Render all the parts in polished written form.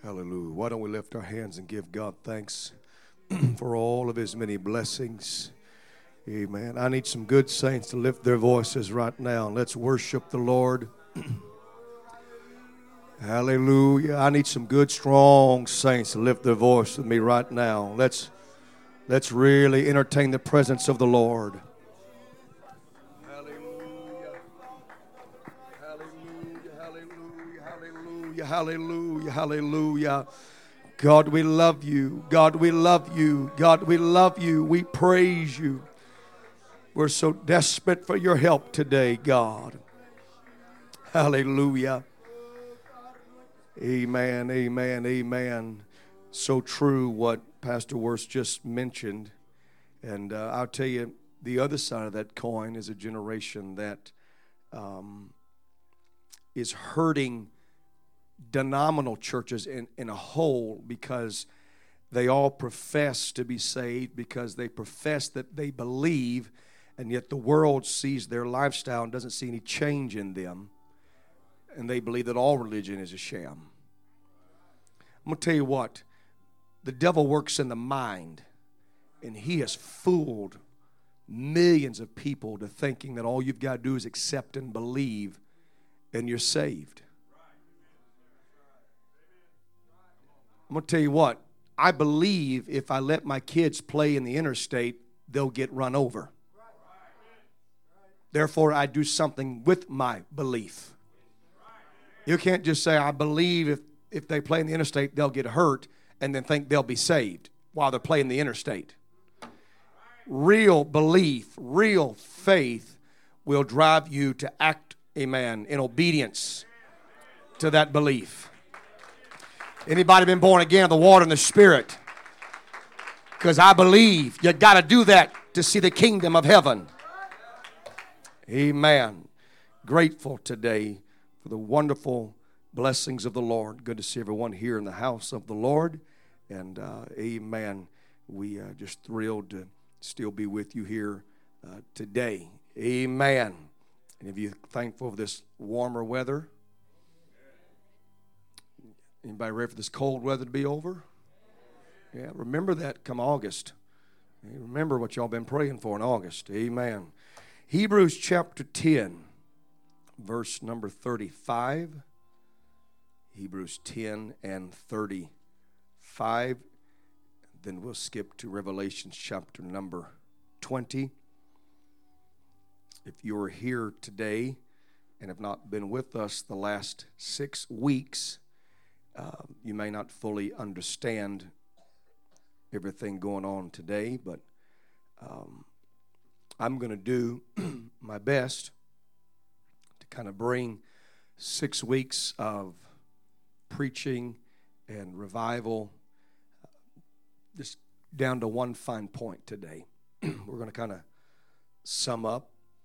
Hallelujah. Why don't we lift our hands and give God thanks for all of His many blessings. Amen. I need some good saints to lift their voices right now. Let's worship the Lord. Hallelujah. I need some good, strong saints to lift their voice with me right now. Let's really entertain the presence of the Lord. Hallelujah, hallelujah. God, we love you. God, we love you. God, we love you. We praise you. We're so desperate for your help today, God. Hallelujah. Amen, amen, amen. So true what Pastor Worth just mentioned. And I'll tell you, the other side of that coin is a generation that is hurting denominational churches in a whole, because they all profess to be saved, because they profess that they believe, and yet the world sees their lifestyle and doesn't see any change in them, and they believe that all religion is a sham. I'm going to tell you what, the devil works in the mind, and he has fooled millions of people to thinking that all you've got to do is accept and believe and you're saved. I'm going to tell you what, I believe if I let my kids play in the interstate, they'll get run over. Therefore, I do something with my belief. You can't just say, I believe if they play in the interstate, they'll get hurt, and then think they'll be saved while they're playing the interstate. Real belief, real faith will drive you to act, amen, in obedience to that belief. Anybody been born again of the water and the Spirit? Because I believe you got to do that to see the kingdom of heaven. Amen. Grateful today for the wonderful blessings of the Lord. Good to see everyone here in the house of the Lord. And amen. We are just thrilled to still be with you here today. Amen. And if you're thankful for this warmer weather, anybody ready for this cold weather to be over? Yeah, remember that come August. Remember what y'all been praying for in August. Amen. Hebrews chapter 10, verse number 35. Hebrews 10 and 35. Then we'll skip to Revelation chapter number 20. If you're here today and have not been with us the last 6 weeks, you may not fully understand everything going on today, but I'm going to do my best to kind of bring 6 weeks of preaching and revival just down to one fine point today. We're going to kind of sum up,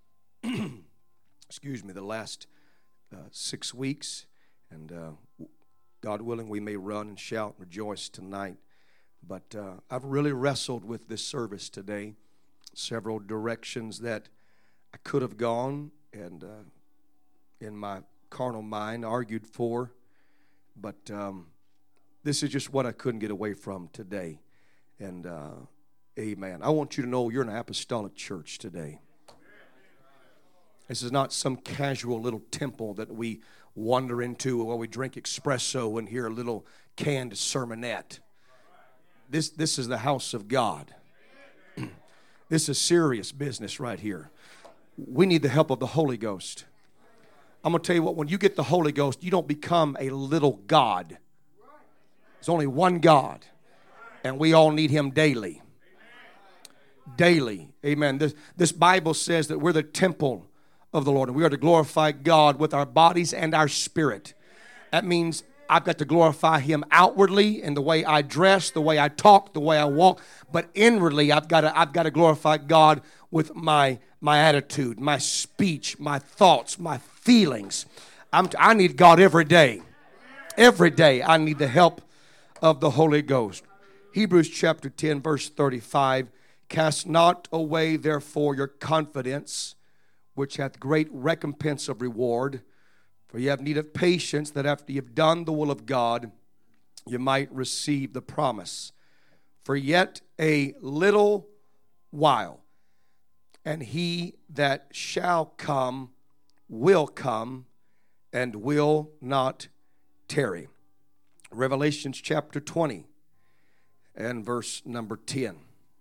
the last 6 weeks, and God willing, we may run and shout and rejoice tonight. But I've really wrestled with this service today. Several directions that I could have gone and in my carnal mind argued for. But this is just what I couldn't get away from today. And amen. I want you to know you're an apostolic church today. This is not some casual little temple that we wander into while we drink espresso and hear a little canned sermonette. This is the house of God. This is serious business right here. We need the help of the Holy Ghost. I'm going to tell you what, when you get the Holy Ghost, you don't become a little God. There's only one God, and we all need Him daily. Daily. Amen. This Bible says that we're the temple of the Lord, and we are to glorify God with our bodies and our spirit. That means I've got to glorify Him outwardly in the way I dress, the way I talk, the way I walk, but inwardly I've got to glorify God with my attitude, my speech, my thoughts, my feelings. I need God every day. Every day I need the help of the Holy Ghost. Hebrews chapter 10, verse 35. Cast not away therefore your confidence, which hath great recompense of reward. For you have need of patience, that after you have done the will of God, you might receive the promise. For yet a little while, and he that shall come will come and will not tarry. Revelations chapter 20 and verse number 10.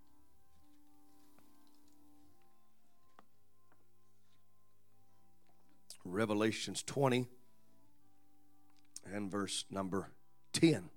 Revelations 20 and verse number 10.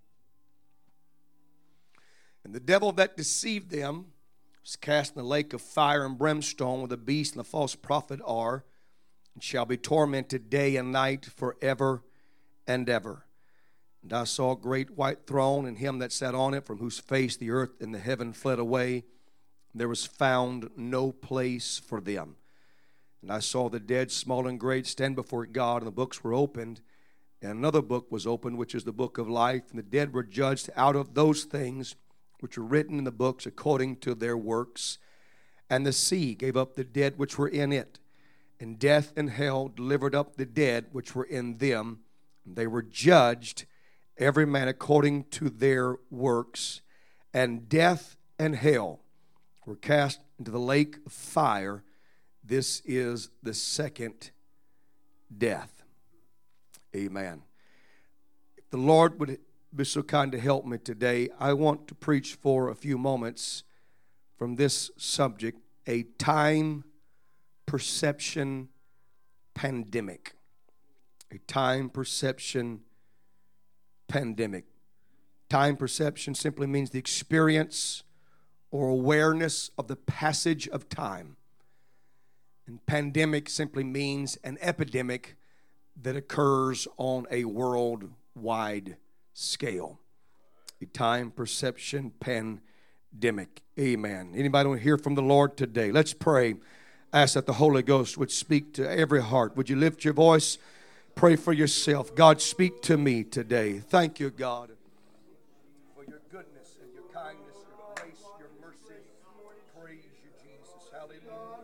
And the devil that deceived them was cast in the lake of fire and brimstone, where the beast and the false prophet are, and shall be tormented day and night forever and ever. And I saw a great white throne, and him that sat on it, from whose face the earth and the heaven fled away. There was found no place for them. And I saw the dead, small and great, stand before God, and the books were opened. And another book was opened, which is the book of life. And the dead were judged out of those things which were written in the books according to their works. And the sea gave up the dead which were in it. And death and hell delivered up the dead which were in them. And they were judged, every man according to their works. And death and hell were cast into the lake of fire. This is the second death. Amen. If the Lord would be so kind to help me today, I want to preach for a few moments from this subject, a time perception pandemic. A time perception pandemic. Time perception simply means the experience or awareness of the passage of time. And pandemic simply means an epidemic that occurs on a worldwide scale. A time perception pandemic. Amen. Anybody want to hear from the Lord today? Let's pray. Ask that the Holy Ghost would speak to every heart. Would you lift your voice? Pray for yourself. God, speak to me today. Thank you, God, for your goodness and your kindness, your grace, your mercy. Praise you, Jesus. Hallelujah.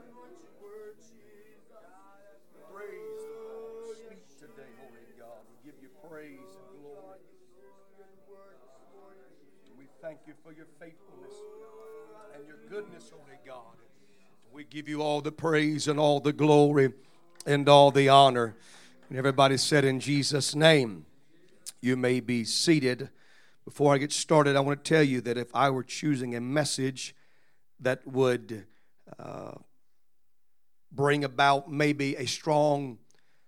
Praise the Lord. Speak today, Holy God. We give you praise and glory. We thank you for your faithfulness and your goodness, Holy God. We give you all the praise and all the glory and all the honor. And everybody said in Jesus' name. You may be seated. Before I get started, I want to tell you that if I were choosing a message that would bring about maybe a strong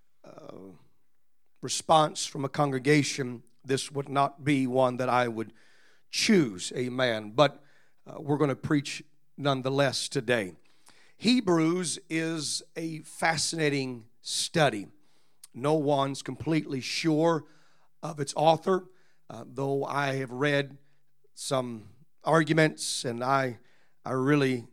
response from a congregation, this would not be one that I would choose. Amen. But we're going to preach nonetheless today. Hebrews is a fascinating study. No one's completely sure of its author, though I have read some arguments, and I really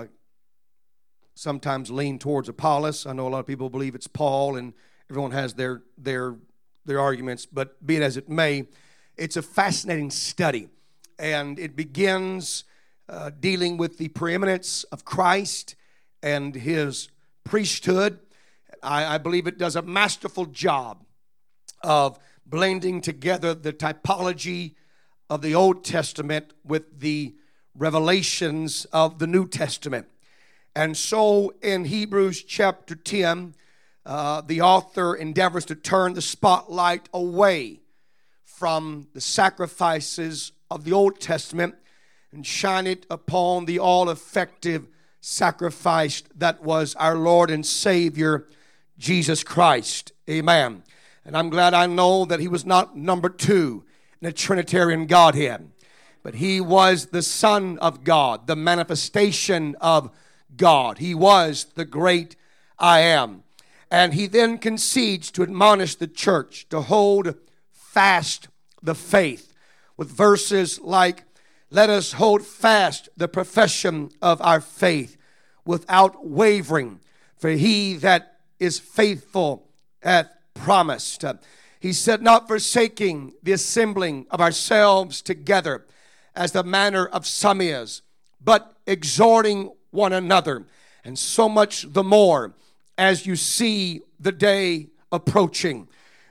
sometimes lean towards Apollos. I know a lot of people believe it's Paul, and everyone has their arguments, but be it as it may, it's a fascinating study, and it begins dealing with the preeminence of Christ and his priesthood. I believe it does a masterful job of blending together the typology of the Old Testament with the revelations of the New Testament. And so in Hebrews chapter 10, the author endeavors to turn the spotlight away from the sacrifices of the Old Testament and shine it upon the all-effective sacrifice that was our Lord and Savior, Jesus Christ. Amen. And I'm glad I know that he was not number two in a Trinitarian Godhead, but he was the Son of God, the manifestation of God. He was the great I am. And he then concedes to admonish the church to hold fast the faith with verses like, let us hold fast the profession of our faith without wavering, for he that is faithful hath promised. He said, not forsaking the assembling of ourselves together, as the manner of some is, but exhorting one another, and so much the more as you see the day approaching.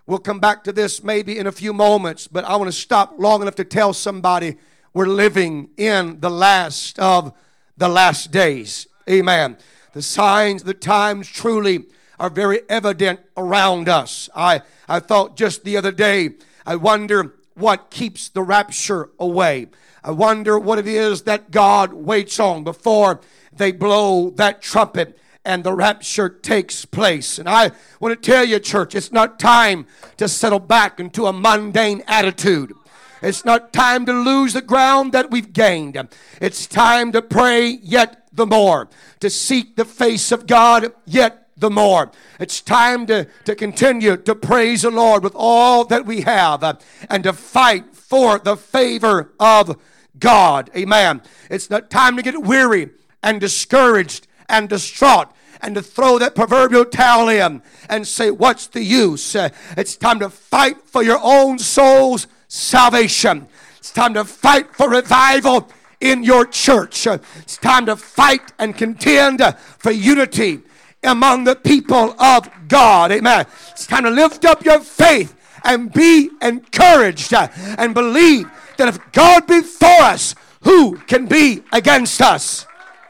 We'll come back to this maybe in a few moments, but I want to stop long enough to tell somebody we're living in the last of the last days. Amen. The signs, the times truly are very evident around us. I thought just the other day, I wonder what keeps the rapture away. I wonder what it is that God waits on before they blow that trumpet and the rapture takes place. And I want to tell you, church, it's not time to settle back into a mundane attitude. It's not time to lose the ground that we've gained. It's time to pray yet the more, to seek the face of God yet the more. It's time to continue to praise the Lord with all that we have and to fight for the favor of God. Amen. It's not time to get weary and discouraged and distraught and to throw that proverbial towel in and say, what's the use? It's time to fight for your own soul's salvation. It's time to fight for revival in your church. It's time to fight and contend for unity among the people of God. Amen. It's time to lift up your faith and be encouraged and believe that if God be for us, who can be against us?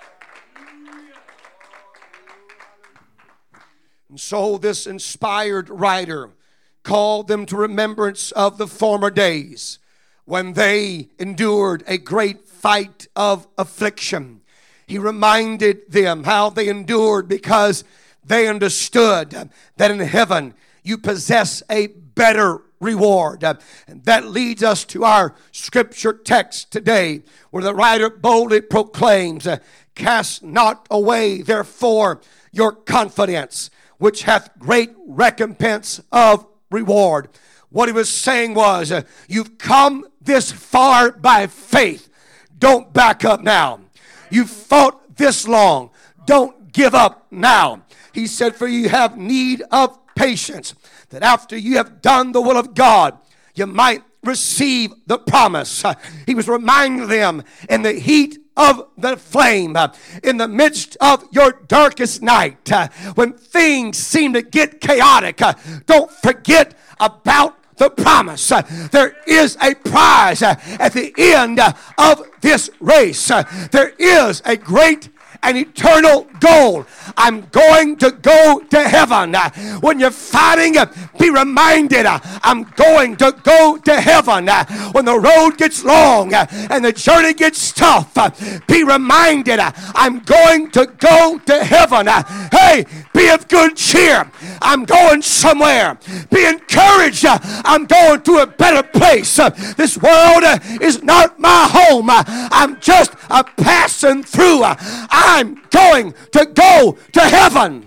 And so this inspired writer called them to remembrance of the former days when they endured a great fight of affliction. He reminded them how they endured because they understood that in heaven you possess a better reward. And that leads us to our scripture text today, where the writer boldly proclaims, cast not away therefore your confidence, which hath great recompense of reward. What he was saying was, you've come this far by faith. Don't back up now. You've fought this long. Don't give up now. He said, for you have need of patience, that after you have done the will of God, you might receive the promise. He was reminding them in the heat of the flame, in the midst of your darkest night, when things seem to get chaotic, don't forget about the promise. There is a prize at the end of this race. There is a great an eternal goal. I'm going to go to heaven. When you're fighting, be reminded, I'm going to go to heaven. When the road gets long and the journey gets tough, be reminded, I'm going to go to heaven. Hey, be of good cheer. I'm going somewhere. Be encouraged. I'm going to a better place. This world is not my home. I'm just passing through. I'm going to go to heaven.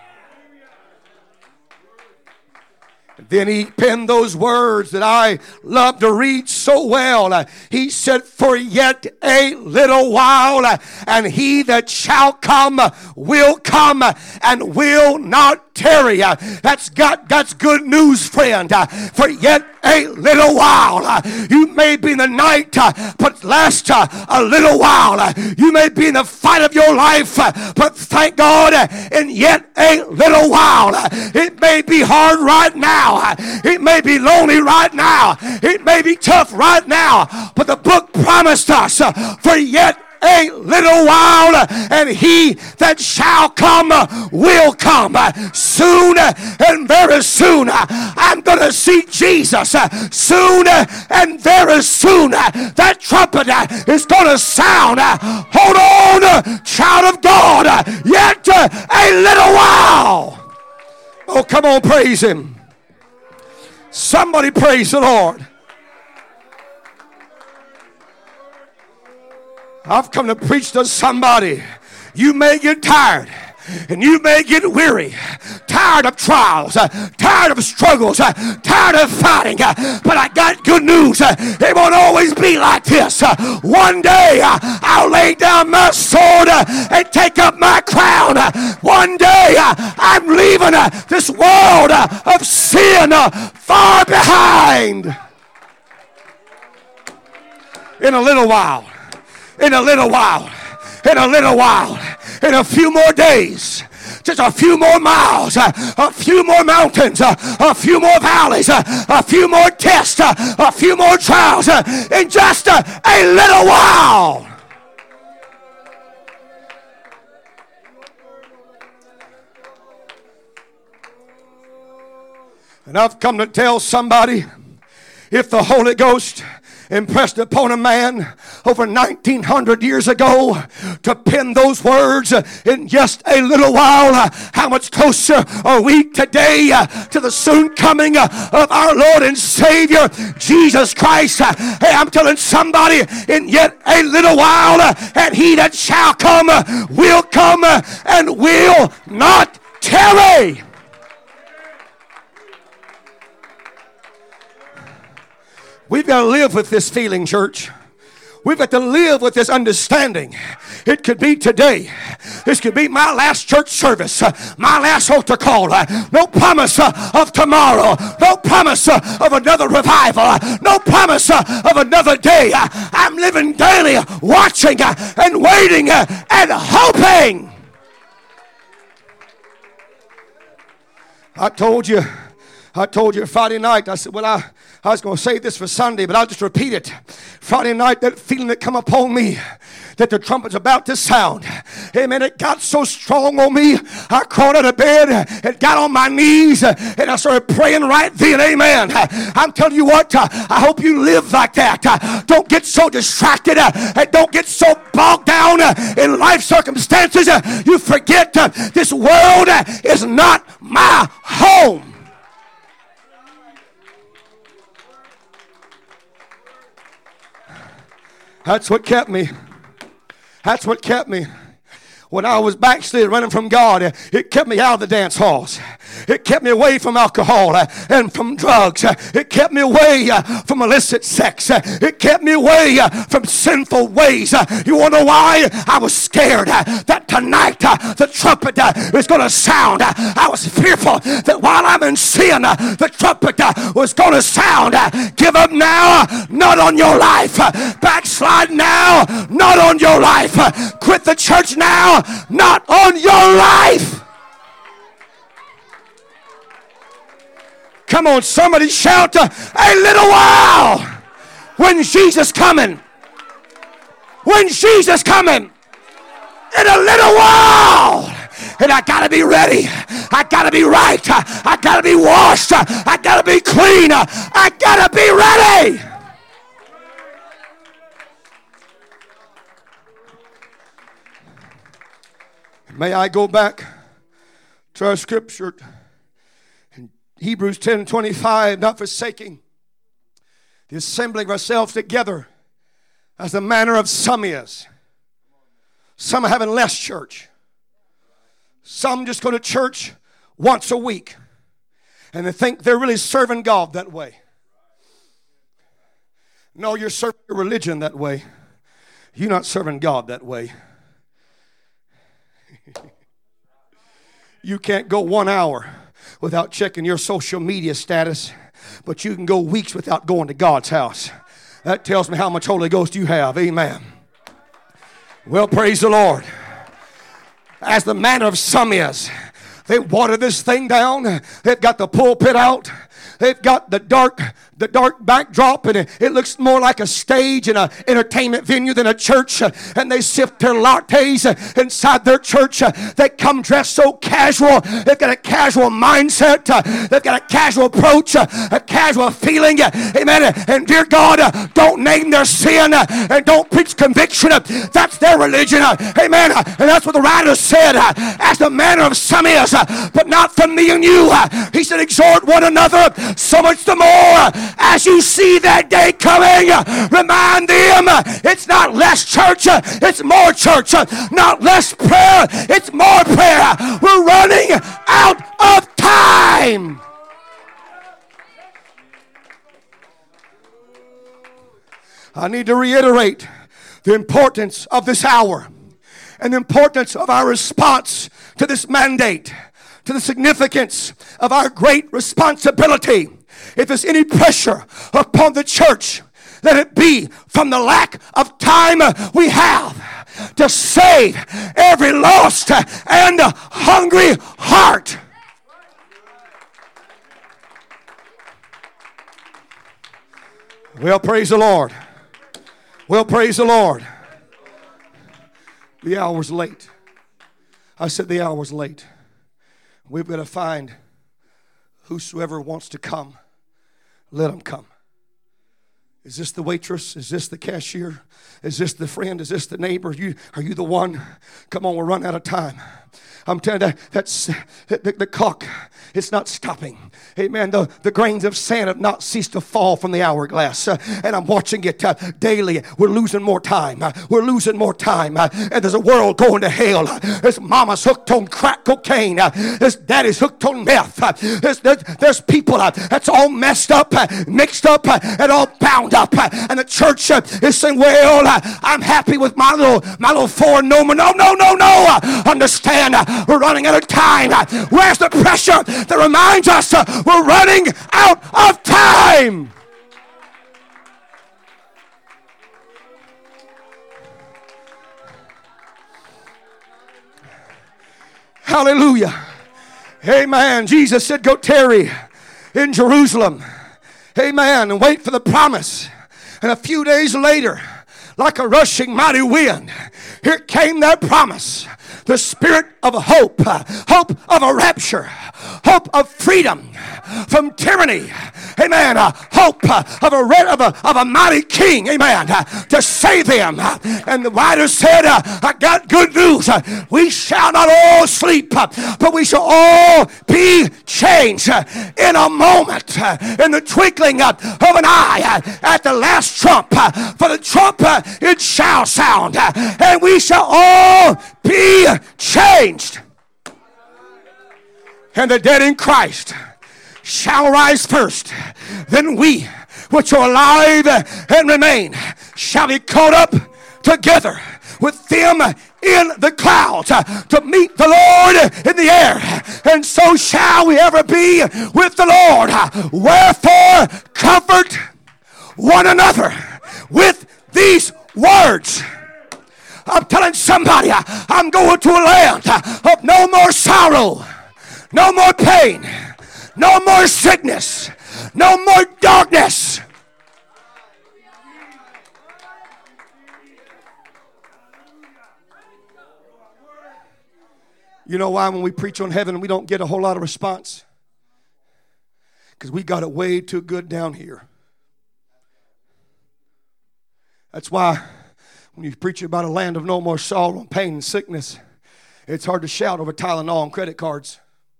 Then he penned those words that I love to read so well. He said, for yet a little while, and he that shall come will come and will not tarry. That's good news, friend. For yet a little while. You may be in the night, but last a little while. You may be in the fight of your life, but thank God, in yet a little while. It may be hard right now. It may be lonely right now. It may be tough right now. But the book promised us, for yet a little while, and he that shall come will come soon, and very soon I'm going to see Jesus soon, and very soon that trumpet is going to sound. Hold on, child of God, yet a little while. Oh, come on, praise him. Somebody praise the Lord. I've come to preach to somebody. You may get tired and you may get weary, tired of trials, tired of struggles, tired of fighting, but I got good news. It won't always be like this. One day I'll lay down my sword and take up my crown. One day I'm leaving this world of sin far behind. In a little while, in a little while, in a little while, in a few more days, just a few more miles, a few more mountains, a few more valleys, a few more tests, a few more trials, in just a little while. And I've come to tell somebody, if the Holy Ghost impressed upon a man over 1900 years ago to pen those words in just a little while, how much closer are we today to the soon coming of our Lord and Savior Jesus Christ? Hey, I'm telling somebody, in yet a little while, and he that shall come will come and will not tarry. We've got to live with this feeling, church. We've got to live with this understanding. It could be today. This could be my last church service, my last altar call. No promise of tomorrow. No promise of another revival. No promise of another day. I'm living daily, watching and waiting and hoping. I told you Friday night, I said, well, I was going to say this for Sunday, but I'll just repeat it. Friday night, that feeling that come upon me, that the trumpet's about to sound. Amen. It got so strong on me, I crawled out of bed and got on my knees and I started praying right then. Amen. I'm telling you what, I hope you live like that. Don't get so distracted and don't get so bogged down in life circumstances. You forget this world is not my home. That's what kept me. That's what kept me. When I was backslid, running from God, it kept me out of the dance halls. It kept me away from alcohol and from drugs. It kept me away from illicit sex. It kept me away from sinful ways. You want to know why? I was scared that tonight the trumpet was going to sound. I was fearful that while I'm in sin, the trumpet was going to sound. Give up now, not on your life. Backslide now, not on your life. Quit the church now, not on your life. Come on, somebody shout, a little while. When Jesus coming? When Jesus coming? In a little while. And I gotta be ready. I gotta be right. I gotta be washed. I gotta be clean. I gotta be ready. May I go back to our scripture in Hebrews 10:25, not forsaking the assembling of ourselves together as the manner of some is. Some are having less church. Some just go to church once a week and they think they're really serving God that way. No, you're serving your religion that way. You're not serving God that way. You can't go 1 hour without checking your social media status, but you can go weeks without going to God's house. That tells me how much Holy Ghost you have. Amen. Well, praise the Lord. As the manner of some is, they water this thing down. They've got the pulpit out. They've got the dark backdrop, and it looks more like a stage in an entertainment venue than a church. And they sip their lattes inside their church. They come dressed so casual. They've got a casual mindset. They've got a casual approach, a casual feeling. Amen. And dear God, don't name their sin and don't preach conviction. That's their religion. Amen. And that's what the writer said, as the manner of some is, but not from me and you. He said, exhort one another so much the more as you see that day coming. Remind them it's not less church, it's more church. Not less prayer, it's more prayer. We're running out of time. I need to reiterate the importance of this hour and the importance of our response to this mandate, to the significance of our great responsibility. If there's any pressure upon the church, let it be from the lack of time we have. to save every lost and hungry heart. Well, praise the Lord. Well, praise the Lord. The hour's late. I said the hour's late. We've got to find whosoever wants to come, let them come. Is this the waitress? Is this the cashier? Is this the friend? Is this the neighbor? Are you the one? Come on, we're running out of time. I'm telling you, that's the clock. It's not stopping. Amen. The grains of sand have not ceased to fall from the hourglass. And I'm watching it daily. We're losing more time. We're losing more time. And there's a world going to hell. There's mama's hooked on crack cocaine. There's daddy's hooked on meth. There's people that's all messed up, mixed up, and all bound up. And the church is saying, well, I'm happy with my little foreign nomen. No. Understand, we're running out of time. Where's the pressure that reminds us we're running out of time? Hallelujah. Amen. Jesus said, go tarry in Jerusalem. Amen. And wait for the promise. And a few days later, like a rushing mighty wind, here came that promise. The spirit of hope, hope of a rapture, hope of freedom from tyranny. Amen. Hope of a mighty king. Amen. To save them. And the writer said, I got good news. We shall not all sleep, but we shall all be changed in a moment, in the twinkling of an eye, at the last trump. For the trump it shall sound, and we shall all be changed. And the dead in Christ shall rise first. Then we, which are alive and remain, shall be caught up together with them in the clouds to meet the Lord in the air. And so shall we ever be with the Lord. Wherefore, comfort one another with these words. I'm telling somebody, I'm going to a land of no more sorrow, no more pain, no more sickness, no more darkness. You know why when we preach on heaven we don't get a whole lot of response? Because we got it way too good down here. That's why when you preach about a land of no more sorrow, pain, and sickness, it's hard to shout over Tylenol and credit cards.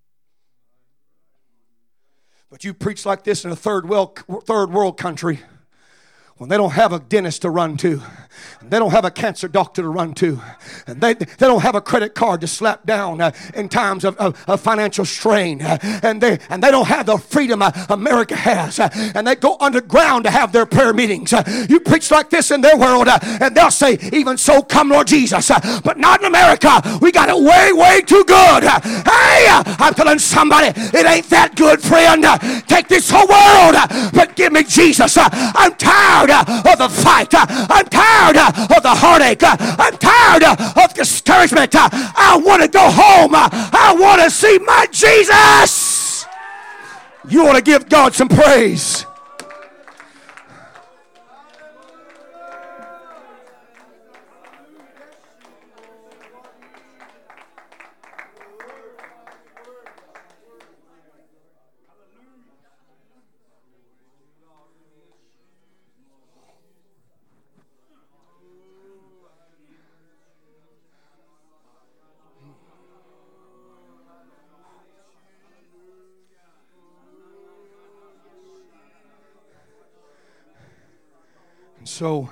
But you preach like this in a third world country, when they don't have a dentist to run to, and they don't have a cancer doctor to run to, and they don't have a credit card to slap down in times of financial strain, and they don't have the freedom America has, and they go underground to have their prayer meetings. You preach like this in their world, and they'll say, even so come Lord Jesus, but not in America. We got it way too good. Hey, I'm telling somebody, it ain't that good, friend. Take this whole world, but give me Jesus. I'm tired of the fight. I'm tired of the heartache. I'm tired of discouragement. I want to go home. I want to see my Jesus. You want to give God some praise. And so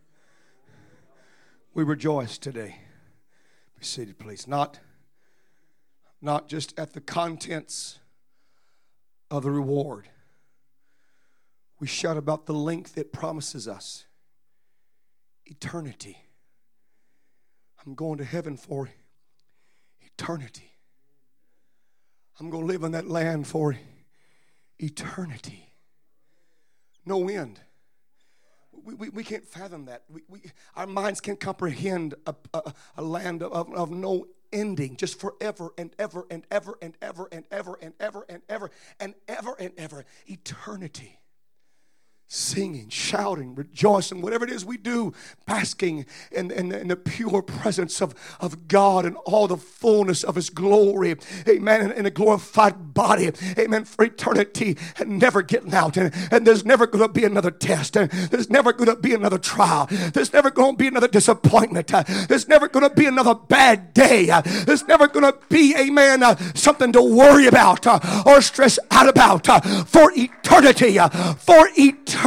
we rejoice today. Be seated, please. Not just at the contents of the reward. We shout about the length it promises us. Eternity. I'm going to heaven for eternity. I'm going to live in that land for eternity. No end. We can't fathom that. Our minds can't comprehend a land of no ending, just forever and ever and ever and ever and ever and ever and ever and ever and ever. Eternity. Singing, shouting, rejoicing, whatever it is we do, basking in the pure presence of God and all the fullness of His glory. Amen. In a glorified body. Amen. For eternity and never getting out. And there's never going to be another test. And there's never going to be another trial. There's never going to be another disappointment. There's never going to be another bad day. There's never going to be, amen, something to worry about or stress out about for eternity. For eternity.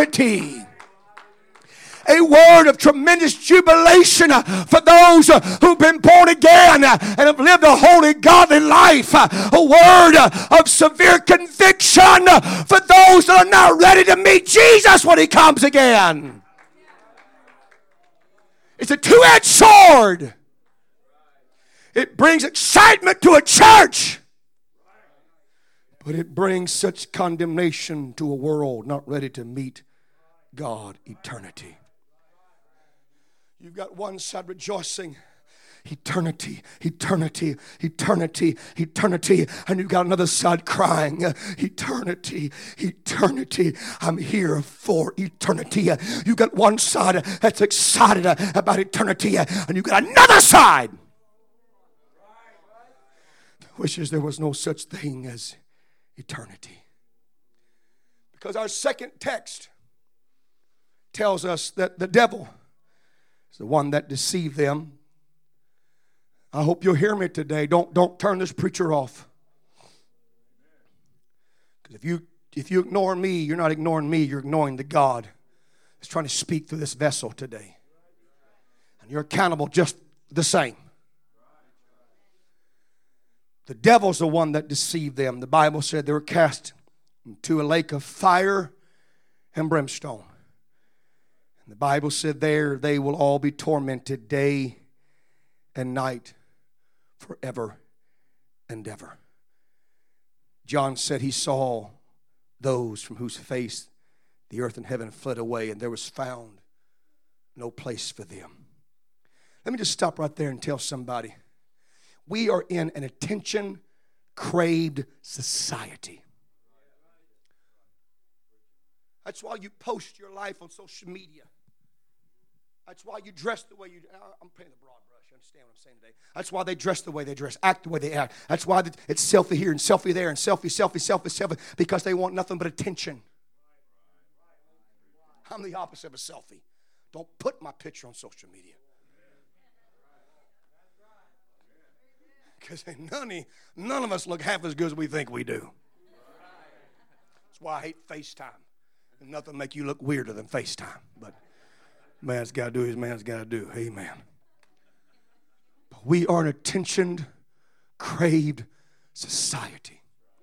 A word of tremendous jubilation for those who've been born again and have lived a holy, godly life. A word of severe conviction for those that are not ready to meet Jesus when He comes again. It's a two-edged sword. It brings excitement to a church. But it brings such condemnation to a world not ready to meet God, eternity. You've got one side rejoicing, eternity, eternity, eternity, eternity. And you've got another side crying, eternity, eternity. I'm here for eternity. You've got one side that's excited about eternity, and you've got another side that wishes there was no such thing as eternity. Because our second text tells us that the devil is the one that deceived them. I hope you'll hear me today. Don't turn this preacher off. Because if you ignore me, you're not ignoring me, you're ignoring the God that's trying to speak through this vessel today. And you're accountable just the same. The devil's the one that deceived them. The Bible said they were cast into a lake of fire and brimstone. And the Bible said there they will all be tormented day and night forever and ever. John said he saw those from whose face the earth and heaven fled away, and there was found no place for them. Let me just stop right there and tell somebody. We are in an attention-craved society. That's why you post your life on social media. That's why you dress the way you do. I'm painting the broad brush. You understand what I'm saying today? That's why they dress the way they dress, act the way they act. That's why it's selfie here and selfie there and selfie, because they want nothing but attention. I'm the opposite of a selfie. Don't put my picture on social media. Because none of us look half as good as we think we do. That's why I hate FaceTime. And nothing make you look weirder than FaceTime. But man's got to do his man's got to do. Amen. But we are an attention craved society.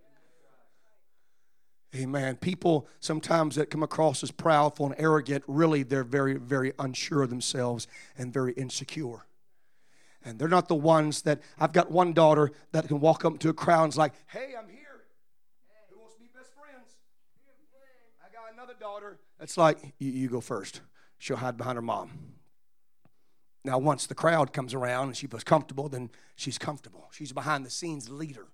Amen. People sometimes that come across as proudful and arrogant, really they're very, very unsure of themselves and very insecure. And they're not the ones that, I've got one daughter that can walk up to a crowd and is like, hey, I'm here. Who wants to be best friends? I got another daughter that's like, you go first. She'll hide behind her mom. Now, once the crowd comes around and she feels comfortable, then she's comfortable. She's a behind the scenes leader.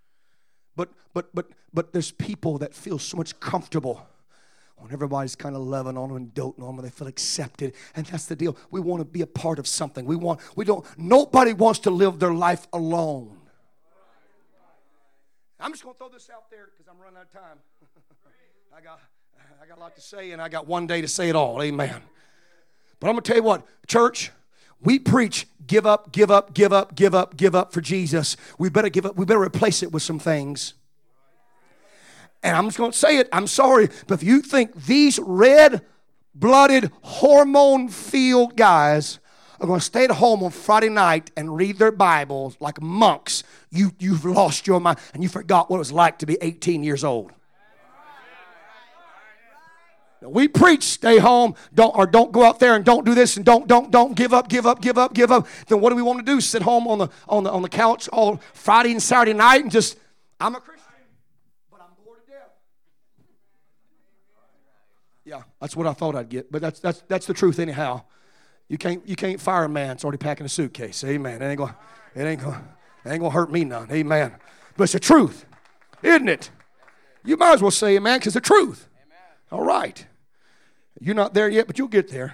But there's people that feel so much comfortable when everybody's kind of loving on them and doting on them, they feel accepted. And that's the deal. We want to be a part of something. Nobody wants to live their life alone. I'm just going to throw this out there because I'm running out of time. I got a lot to say, and I got one day to say it all. Amen. But I'm going to tell you what, church, we preach give up, give up, give up, give up, give up for Jesus. We better give up. We better replace it with some things. And I'm just going to say it. I'm sorry. But if you think these red-blooded, hormone-filled guys are going to stay at home on Friday night and read their Bibles like monks, you've lost your mind and you forgot what it was like to be 18 years old. We preach, stay home, don't go out there and don't do this and don't give up. Then what do we want to do? Sit home on the couch all Friday and Saturday night and just, I'm a Christian, but I'm bored to death. Yeah, that's what I thought I'd get. But that's the truth anyhow. You can't fire a man that's already packing a suitcase. Amen. It ain't gonna hurt me none. Amen. But it's the truth, isn't it? You might as well say amen, because it's the truth. All right. You're not there yet, but you'll get there.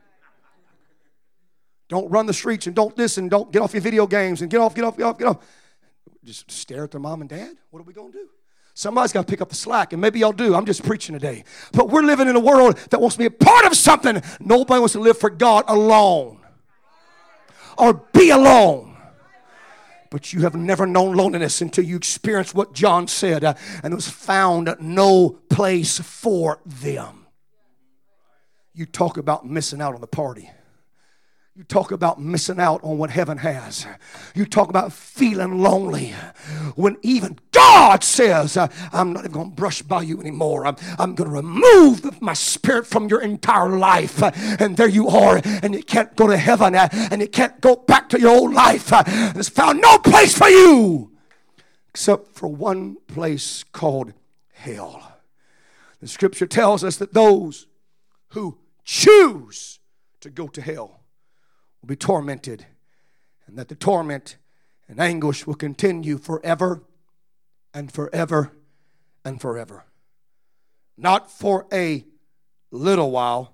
Don't run the streets and don't this and don't get off your video games and get off. Just stare at their mom and dad. What are we going to do? Somebody's got to pick up the slack, and maybe y'all do. I'm just preaching today. But we're living in a world that wants to be a part of something. Nobody wants to live for God alone or be alone. But you have never known loneliness until you experience what John said, and it was found no place for them. You talk about missing out on the party. You talk about missing out on what heaven has. You talk about feeling lonely when even God says, I'm not even going to brush by you anymore. I'm going to remove my spirit from your entire life. And there you are, and you can't go to heaven, and you can't go back to your old life. There's found no place for you except for one place called hell. The scripture tells us that those who choose to go to hell will be tormented, and that the torment and anguish will continue forever and forever and forever. Not for a little while,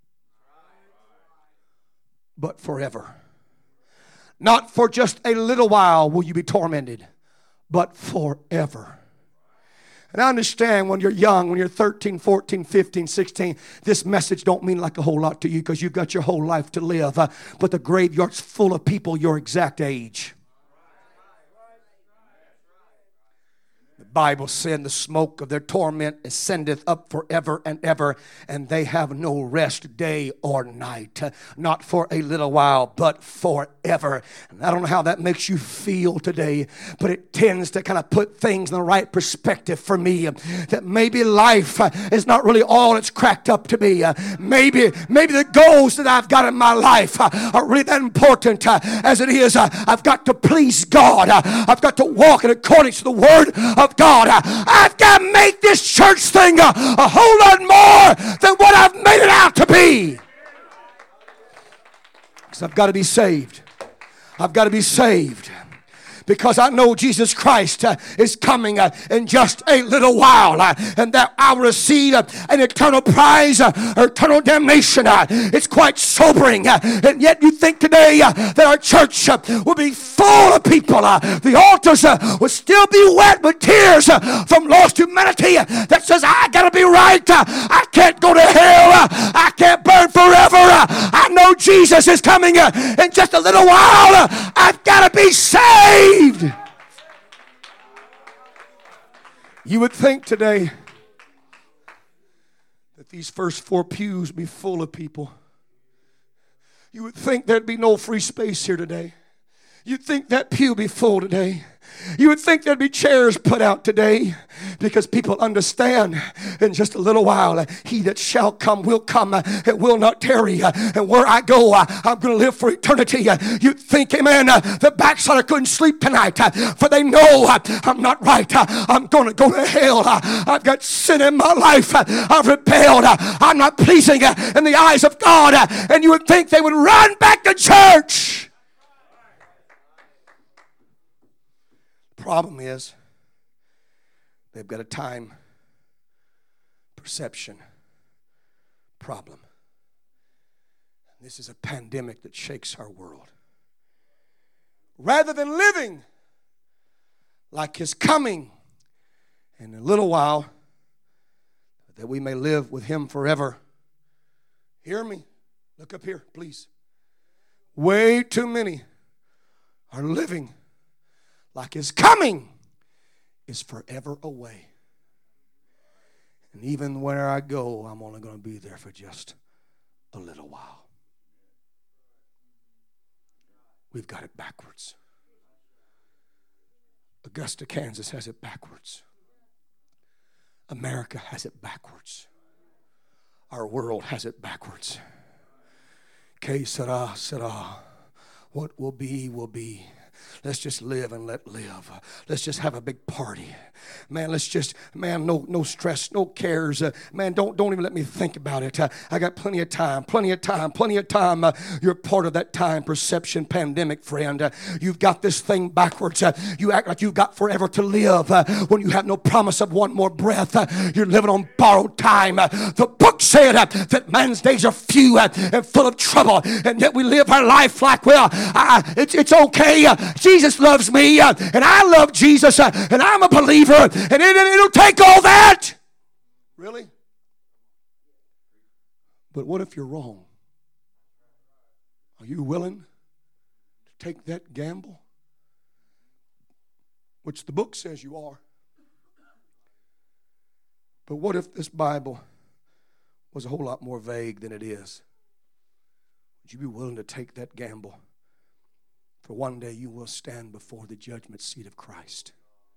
but forever. Not for just a little while will you be tormented, but forever. And I understand when you're young, when you're 13, 14, 15, 16, this message don't mean like a whole lot to you because you've got your whole life to live. But the graveyard's full of people your exact age. The Bible said the smoke of their torment ascendeth up forever and ever, and they have no rest day or night. Not for a little while, but forever. And I don't know how that makes you feel today, but it tends to kind of put things in the right perspective for me. That maybe life is not really all it's cracked up to be. Maybe the goals that I've got in my life are really that important as it is. I've got to please God. I've got to walk in accordance to the Word of God. I've got to make this church thing a whole lot more than what I've made it out to be. Because I've got to be saved. I've got to be saved. Because I know Jesus Christ is coming in just a little while, and that I will receive an eternal prize or eternal damnation. It's quite sobering, and yet you think today that our church will be full of people. The altars will still be wet with tears from lost humanity that says, I got to be right. I can't go to hell. I can't burn forever. I know Jesus is coming in just a little while. I've got to be saved. You would think today that these first 4 pews would be full of people. You would think there'd be no free space here today. You'd think that pew would be full today. You would think there'd be chairs put out today, because people understand in just a little while, he that shall come will come and will not tarry. And where I go, I'm going to live for eternity. You'd think, amen, the backslider couldn't sleep tonight, for they know I'm not right. I'm going to go to hell. I've got sin in my life. I've rebelled. I'm not pleasing in the eyes of God. And you would think they would run back to church. Problem is, they've got a time perception problem. This is a pandemic that shakes our world. Rather than living like his coming in a little while, that we may live with him forever. Hear me. Look up here, please. Way too many are living like his coming is forever away. And even where I go, I'm only going to be there for just a little while. We've got it backwards. Augusta, Kansas has it backwards. America has it backwards. Our world has it backwards. Que sera, sera. What will be, will be. Let's just live and let live. Let's just have a big party. Man, let's just, man, no stress, no cares. Man, don't even let me think about it. I got plenty of time. You're part of that time perception pandemic, friend. You've got this thing backwards. You act like you've got forever to live when you have no promise of one more breath. You're living on borrowed time. The book said that man's days are few and full of trouble, and yet we live our life like, well, it's okay. Jesus loves me, and I love Jesus, and I'm a believer, and it'll take all that. Really? But what if you're wrong? Are you willing to take that gamble? Which the book says you are. But what if this Bible was a whole lot more vague than it is? Would you be willing to take that gamble? For one day you will stand before the judgment seat of Christ.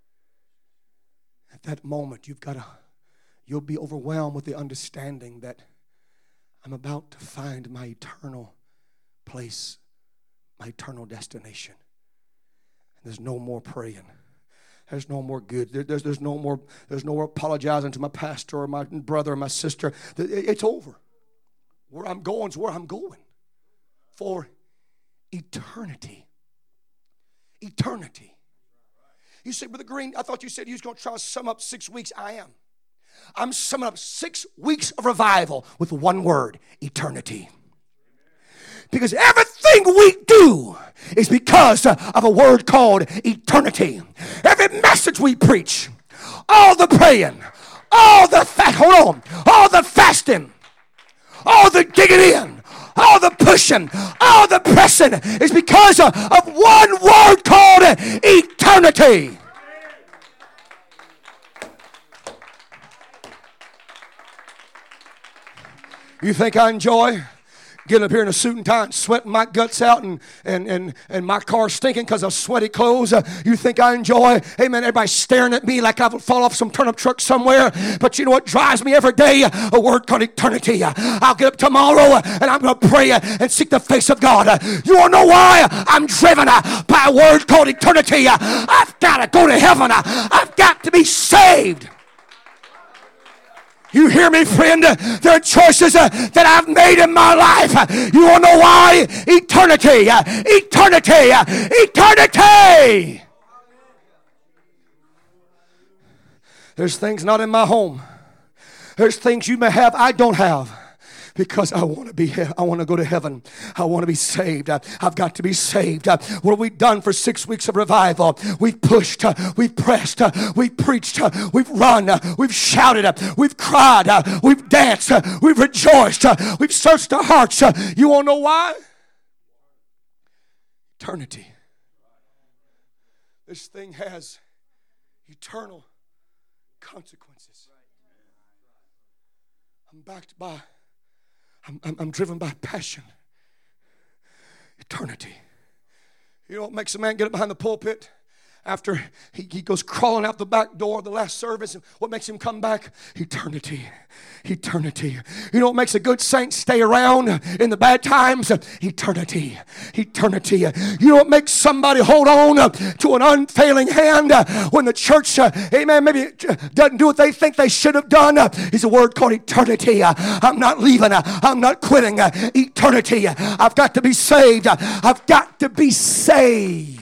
At that moment you'll be overwhelmed with the understanding that I'm about to find my eternal place, my eternal destination. And there's no more praying. There's no more good. There's no more apologizing to my pastor or my brother or my sister. It's over. Where I'm going is where I'm going. For eternity. Eternity. You say, Brother Green, I thought you said you was going to try to sum up 6 weeks. I am. I'm summing up 6 weeks of revival with one word: eternity. Because everything we do is because of a word called eternity. Every message we preach, all the praying, all the fasting, all the digging in, all the pushing, all the pressing is because of one word called eternity. You think I enjoy getting up here in a suit and tie and sweating my guts out and my car stinking because of sweaty clothes? You think I enjoy, amen, everybody staring at me like I would fall off some turnip truck somewhere? But you know what drives me every day? A word called eternity. I'll get up tomorrow and I'm going to pray and seek the face of God. You want to know why? I'm driven by a word called eternity. I've got to go to heaven. I've got to be saved. You hear me, friend? There are choices that I've made in my life. You want to know why? Eternity. Eternity. Eternity. There's things not in my home. There's things you may have I don't have. Because I want to go to heaven. I want to be saved. I've got to be saved. What have we done for 6 weeks of revival? We've pushed, we've pressed, we've preached, we've run, we've shouted, we've cried, we've danced, we've rejoiced, we've searched our hearts. You want to know why? Eternity. This thing has eternal consequences. I'm driven by passion. Eternity. You know what makes a man get up behind the pulpit after he goes crawling out the back door of the last service? And what makes him come back? Eternity. Eternity. You know what makes a good saint stay around in the bad times? Eternity. Eternity. You know what makes somebody hold on to an unfailing hand when the church, amen, maybe doesn't do what they think they should have done? Is a word called eternity. I'm not leaving. I'm not quitting. Eternity. I've got to be saved. I've got to be saved.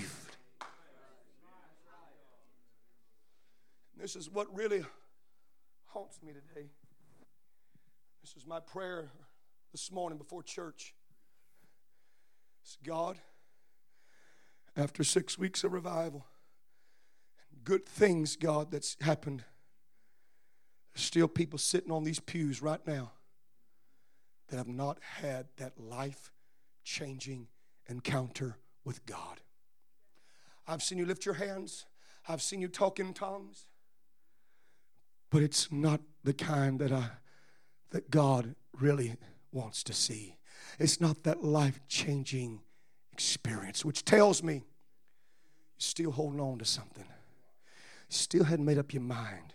This is what really haunts me today. This is my prayer this morning before church. It's God, after 6 weeks of revival, good things, God, that's happened. There's still people sitting on these pews right now that have not had that life-changing encounter with God. I've seen you lift your hands. I've seen you talk in tongues. But it's not the kind that God really wants to see. It's not that life-changing experience, which tells me you're still holding on to something. You still hadn't made up your mind.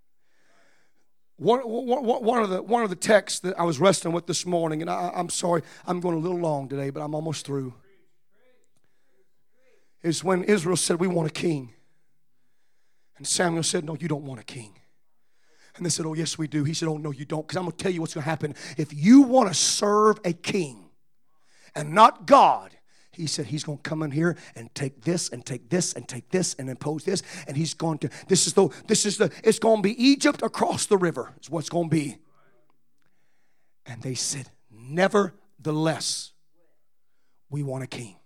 One of the texts that I was wrestling with this morning, and I'm sorry, I'm going a little long today, but I'm almost through. is when Israel said, we want a king. And Samuel said, no, you don't want a king. And they said, oh, yes, we do. He said, oh, no, you don't. Because I'm going to tell you what's going to happen. If you want to serve a king and not God, he said he's going to come in here and take this and take this and take this and impose this. And he's going to, it's going to be Egypt across the river is what it's going to be. And they said, nevertheless, we want a king.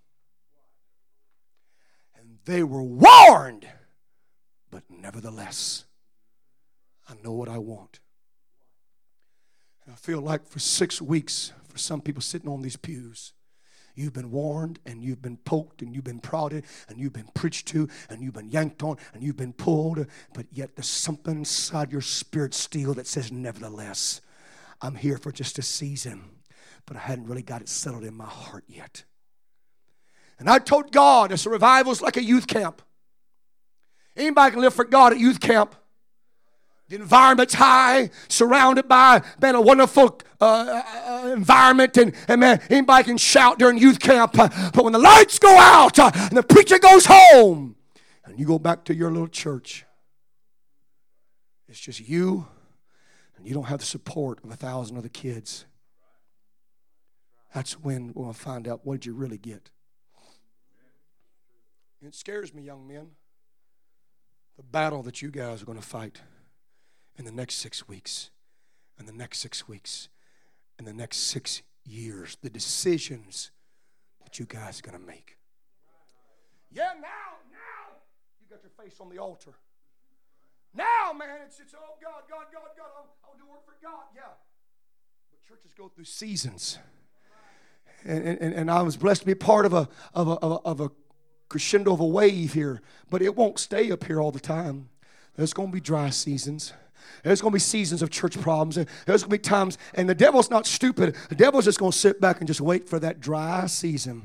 And they were warned, but nevertheless, I know what I want. And I feel like for 6 weeks, for some people sitting on these pews, you've been warned and you've been poked and you've been prodded and you've been preached to and you've been yanked on and you've been pulled, but yet there's something inside your spirit still that says, nevertheless, I'm here for just a season, but I hadn't really got it settled in my heart yet. And I told God, it's a revival, it's like a youth camp. Anybody can live for God at youth camp. The environment's high, surrounded by, man, a wonderful environment. And man, anybody can shout during youth camp. But when the lights go out and the preacher goes home and you go back to your little church, it's just you and you don't have the support of 1,000 other kids. That's when we'll find out what did you really get. It scares me, young men, the battle that you guys are going to fight in the next 6 weeks, and the next 6 weeks, and the next 6 years, the decisions that you guys are going to make. Yeah, now, you got your face on the altar. Now, man, it's oh, God, I'll do work for God, yeah. But churches go through seasons. And I was blessed to be part of a crescendo of a wave here, but it won't stay up here all the time. There's going to be dry seasons. There's going to be seasons of church problems. There's going to be times, and the devil's not stupid. The devil's just going to sit back and just wait for that dry season.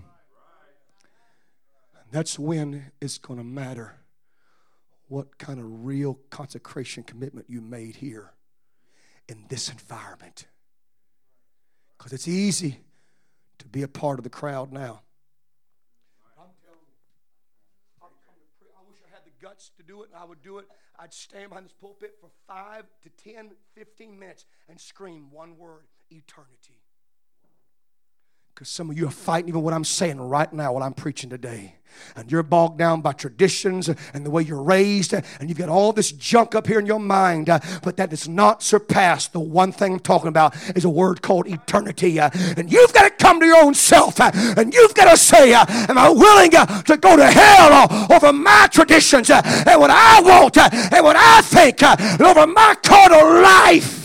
That's when it's going to matter what kind of real consecration commitment you made here in this environment. Because it's easy to be a part of the crowd now. I'm telling you, I wish I had the guts to do it, and I would do it. I'd stand behind this pulpit for 5 to 10, 15 minutes and scream one word, eternity. Because some of you are fighting even what I'm saying right now, what I'm preaching today. And you're bogged down by traditions and the way you're raised. And you've got all this junk up here in your mind. But that does not surpass the one thing I'm talking about is a word called eternity. And you've got to come to your own self. And you've got to say, am I willing to go to hell over my traditions and what I want and what I think and over my carnal life?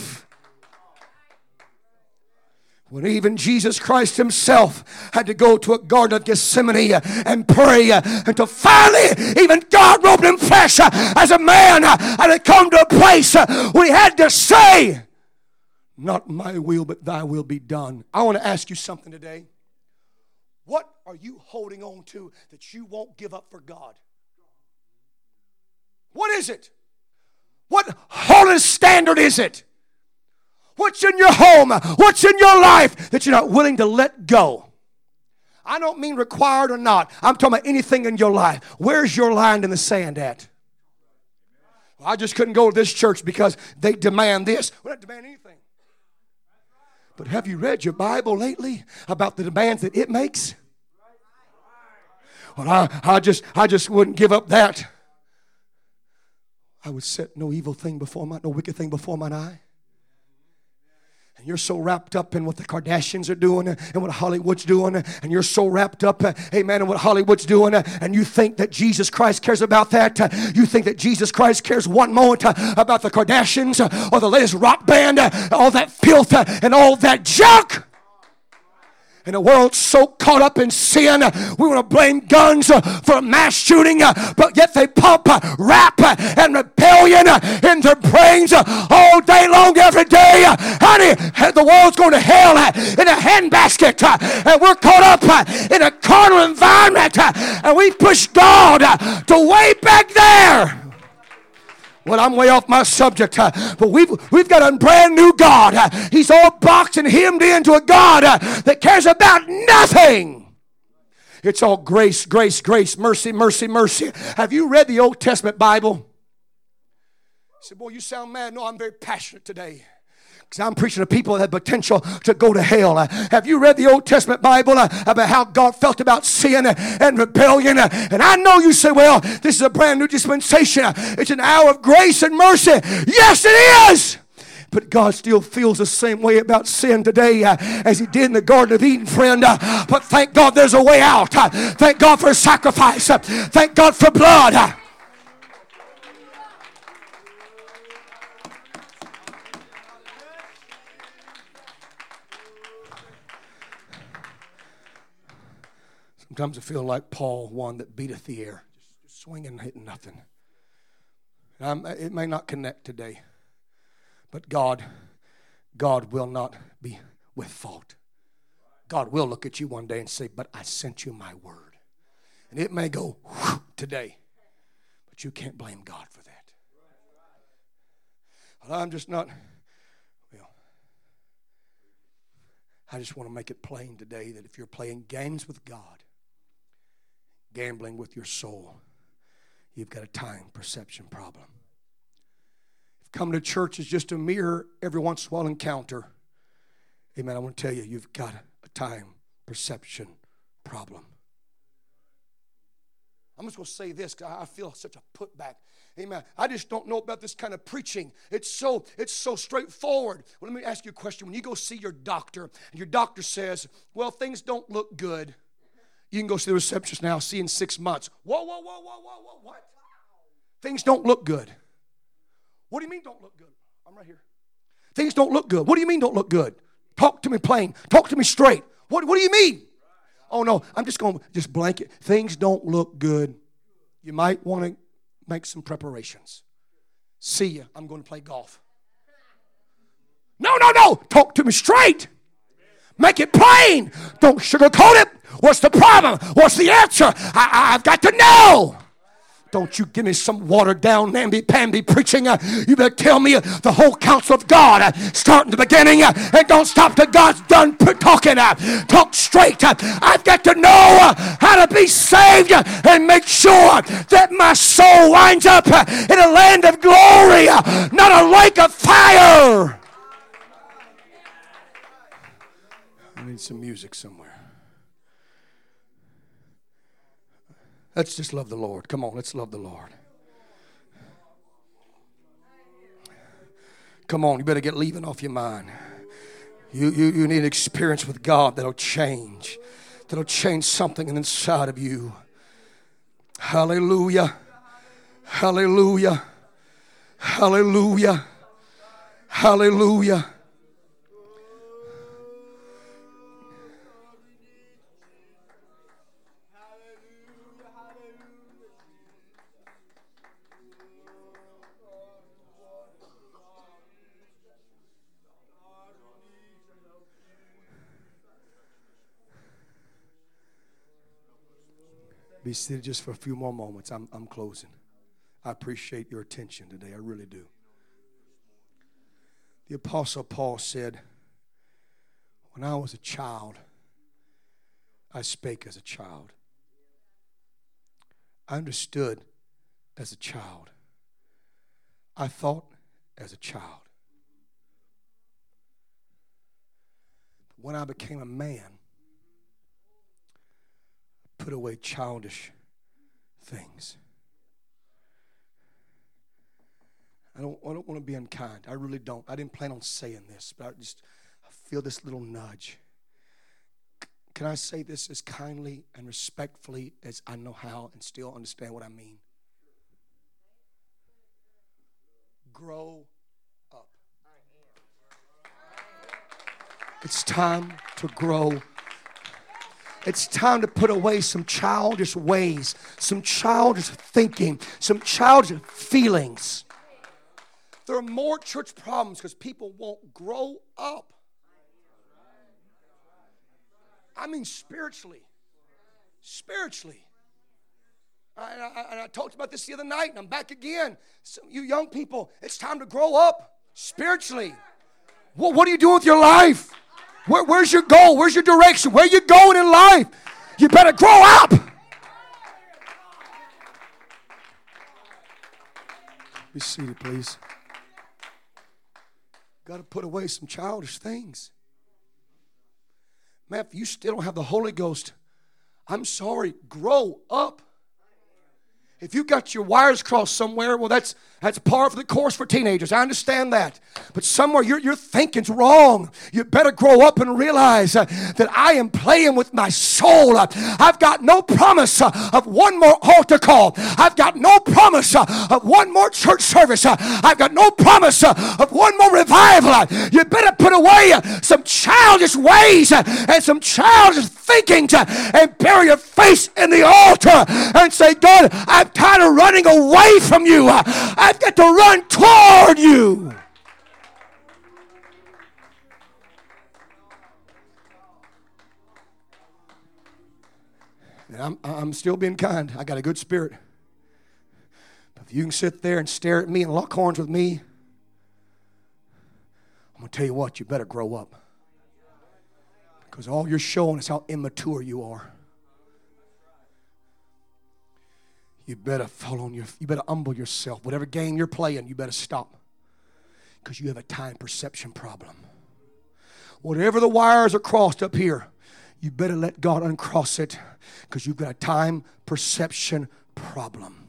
When even Jesus Christ himself had to go to a Garden of Gethsemane and pray until finally even God robed in flesh as a man had to come to a place where he had to say, not my will but thy will be done. I want to ask you something today. What are you holding on to that you won't give up for God? What is it? What holiness standard is it? What's in your home? What's in your life that you're not willing to let go? I don't mean required or not. I'm talking about anything in your life. Where's your line in the sand at? Well, I just couldn't go to this church because they demand this. We don't demand anything. But have you read your Bible lately about the demands that it makes? Well, I just wouldn't give up that. I would set no evil thing before no wicked thing before mine eye. And you're so wrapped up in what the Kardashians are doing and what Hollywood's doing. And you're so wrapped up, amen, in what Hollywood's doing. And you think that Jesus Christ cares about that. You think that Jesus Christ cares one moment about the Kardashians or the latest rock band, all that filth and all that junk. And the world's so caught up in sin, we want to blame guns for a mass shooting, but yet they pump rap and rebellion in their brains all day long, every day. Honey, the world's going to hell in a handbasket, and we're caught up in a carnal environment, and we push God to way back there. Well, I'm way off my subject, but we've got a brand new God. He's all boxed and hemmed into a God that cares about nothing It's all grace, grace, grace, mercy, mercy, mercy. Have you read the Old Testament Bible? You said, boy, you sound mad. No, I'm very passionate today. Because I'm preaching to people that have potential to go to hell. Have you read the Old Testament Bible about how God felt about sin and rebellion? And I know you say, well, this is a brand new dispensation. It's an hour of grace and mercy. Yes, it is. But God still feels the same way about sin today as He did in the Garden of Eden, friend. But thank God there's a way out. Thank God for a sacrifice. Thank God for blood. Sometimes I feel like Paul, one that beateth the air, just swinging and hitting nothing. It may not connect today, but God will not be with fault. God will look at you one day and say, but I sent you my word. And it may go today, but you can't blame God for that. Well, I'm just not, I just want to make it plain today that if you're playing games with God, gambling with your soul, you've got a time perception problem. If coming to church is just a mere every once in a while encounter, amen, I want to tell you, you've got a time perception problem. I'm just going to say this because I feel such a putback. Amen. I just don't know about this kind of preaching. It's so straightforward. Well, let me ask you a question. When you go see your doctor and your doctor says, well, things don't look good, you can go see the receptionist now, see in 6 months. Whoa, what? Things don't look good. What do you mean don't look good? I'm right here. Things don't look good. What do you mean don't look good? Talk to me plain. Talk to me straight. What do you mean? Oh, no, I'm just going to just blanket. Things don't look good. You might want to make some preparations. See ya. I'm going to play golf. No. Talk to me straight. Make it plain. Don't sugarcoat it. What's the problem? What's the answer? I've got to know. Don't you give me some watered down namby-pamby preaching. You better tell me the whole counsel of God. Start in the beginning and don't stop till God's done talking. Talk straight. I've got to know how to be saved and make sure that my soul winds up in a land of glory, not a lake of fire. I need some music somewhere. Let's just love the Lord. Come on, let's love the Lord. Come on, you better get leaving off your mind. You need an experience with God that'll change something inside of you. Hallelujah. Hallelujah. Hallelujah. Hallelujah. Be seated just for a few more moments. I'm closing. I appreciate your attention today. I really do. The Apostle Paul said, when I was a child, I spake as a child. I understood as a child. I thought as a child. But when I became a man, put away childish things. I don't want to be unkind. I really don't. I didn't plan on saying this, but I feel this little nudge. Can I say this as kindly and respectfully as I know how and still understand what I mean? Grow up. It's time to grow. It's time to put away some childish ways, some childish thinking, some childish feelings. There are more church problems because people won't grow up. I mean spiritually. Spiritually. And I talked about this the other night, and I'm back again. Some of you young people, it's time to grow up spiritually. What are you doing with your life? Where's your goal? Where's your direction? Where are you going in life? You better grow up. Be seated, please. Got to put away some childish things. Man, if you still don't have the Holy Ghost, I'm sorry, grow up. If you got your wires crossed somewhere, well, that's par for the course for teenagers. I understand that. But somewhere your thinking's wrong. You better grow up and realize that I am playing with my soul. I've got no promise of one more altar call. I've got no promise of one more church service. I've got no promise of one more revival. You better put away some childish ways and some childish thinking and bury your face in the altar and say, God, I'm tired of running away from you. I've got to run toward you. And I'm still being kind. I got a good spirit. But if you can sit there and stare at me and lock horns with me, I'm going to tell you what, you better grow up. Because all you're showing is how immature you are. You better you better humble yourself. Whatever game you're playing, you better stop. Because you have a time perception problem. Whatever the wires are crossed up here, you better let God uncross it. Because you've got a time perception problem.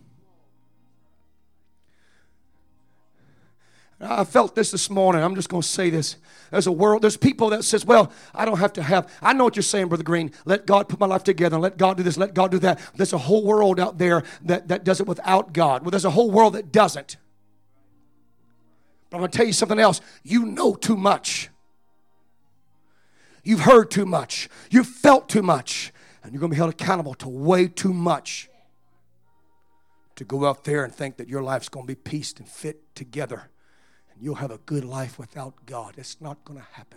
I felt this morning. I'm just going to say this. There's people that says, well, I don't have to have. I know what you're saying, Brother Green. Let God put my life together. Let God do this. Let God do that. There's a whole world out there that does it without God. Well, there's a whole world that doesn't. But I'm going to tell you something else. You know too much. You've heard too much. You've felt too much. And you're going to be held accountable to way too much to go out there and think that your life's going to be pieced and fit together. You'll have a good life without God. It's not going to happen.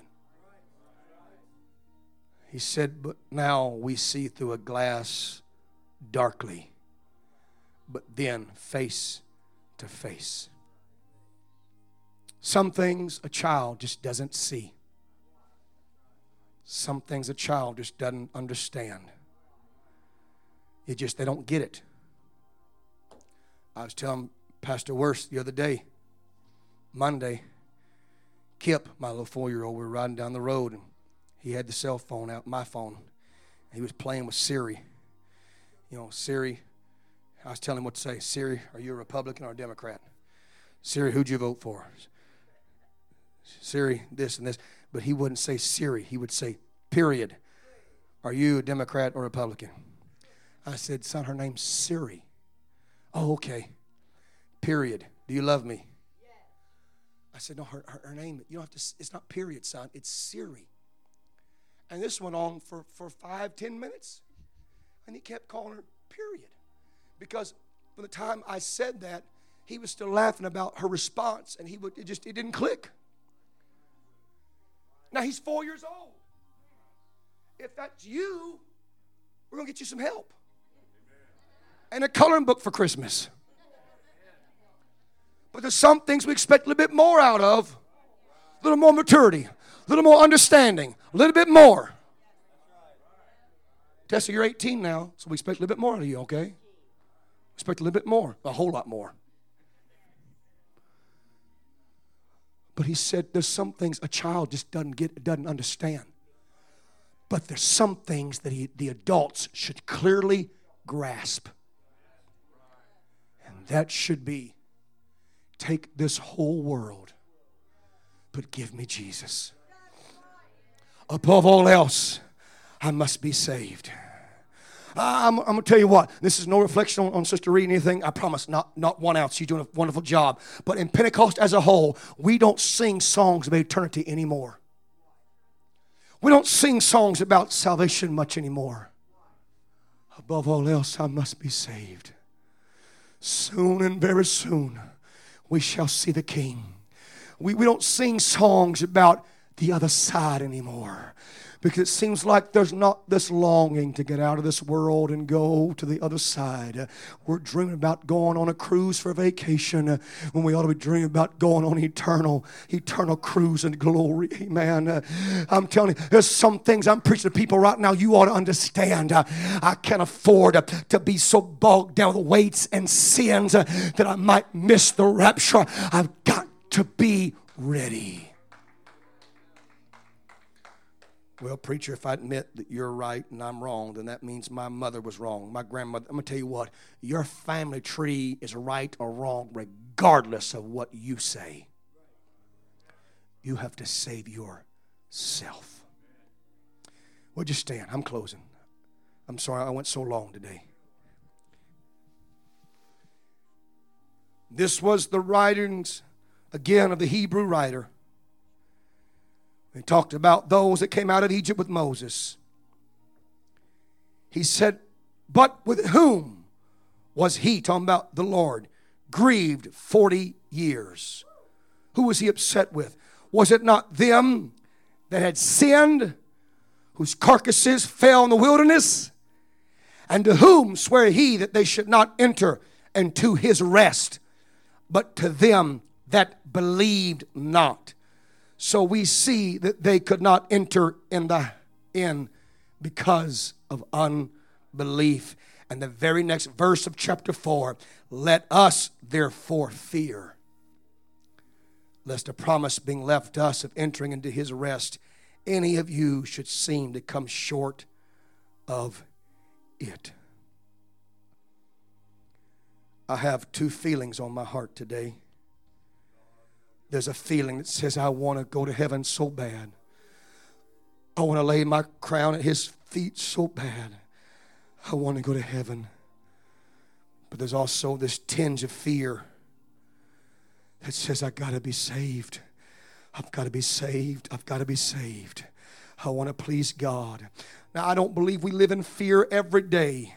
He said, but now we see through a glass darkly, but then face to face. Some things a child just doesn't see. Some things a child just doesn't understand. They don't get it. I was telling Pastor Worst the other day, Monday, Kip, my little 4-year-old, we were riding down the road, and he had the cell phone out, my phone. He was playing with Siri. You know, Siri, I was telling him what to say. Siri, are you a Republican or a Democrat? Siri, who'd you vote for? Siri, this and this. But he wouldn't say Siri. He would say, period. Are you a Democrat or Republican? I said, son, her name's Siri. Oh, okay. Period. Do you love me? I said, no, her name, you don't have to, it's not period, son, it's Siri. And this went on for 5-10 minutes. And he kept calling her period. Because by the time I said that, he was still laughing about her response, and it didn't click. Now he's 4 years old. If that's you, we're going to get you some help. And a coloring book for Christmas. But there's some things we expect a little bit more out of. A little more maturity. A little more understanding. A little bit more. Tessa, you're 18 now, so we expect a little bit more out of you, okay? We expect a little bit more. A whole lot more. But he said there's some things a child just doesn't understand. But there's some things that the adults should clearly grasp. And that should be, take this whole world, but give me Jesus. Above all else, I must be saved. I'm going to tell you what, this is no reflection on Sister Reed or anything. I promise, not 1 ounce. She's doing a wonderful job. But in Pentecost as a whole, we don't sing songs of eternity anymore. We don't sing songs about salvation much anymore. Above all else, I must be saved. Soon and very soon, we shall see the King. We don't sing songs about the other side anymore. Because it seems like there's not this longing to get out of this world and go to the other side. We're dreaming about going on a cruise for vacation when we ought to be dreaming about going on eternal cruise in glory. Amen. I'm telling you, there's some things I'm preaching to people right now you ought to understand. I can't afford to be so bogged down with weights and sins that I might miss the rapture. I've got to be ready. Well, preacher, if I admit that you're right and I'm wrong, then that means my mother was wrong. My grandmother, I'm going to tell you what, your family tree is right or wrong regardless of what you say. You have to save yourself. Would you stand? I'm closing. I'm sorry I went so long today. This was the writings, again, of the Hebrew writer. He talked about those that came out of Egypt with Moses. He said, but with whom was he, talking about the Lord, grieved 40 years? Who was he upset with? Was it not them that had sinned, whose carcasses fell in the wilderness? And to whom sware he that they should not enter into his rest, but to them that believed not? So we see that they could not enter in because of unbelief. And the very next verse of chapter 4, let us therefore fear, lest a promise being left us of entering into his rest, any of you should seem to come short of it. I have two feelings on my heart today. There's a feeling that says, I want to go to heaven so bad. I want to lay my crown at his feet so bad. I want to go to heaven. But there's also this tinge of fear that says, I got to be saved. I've got to be saved. I've got to be saved. I want to please God. Now, I don't believe we live in fear every day.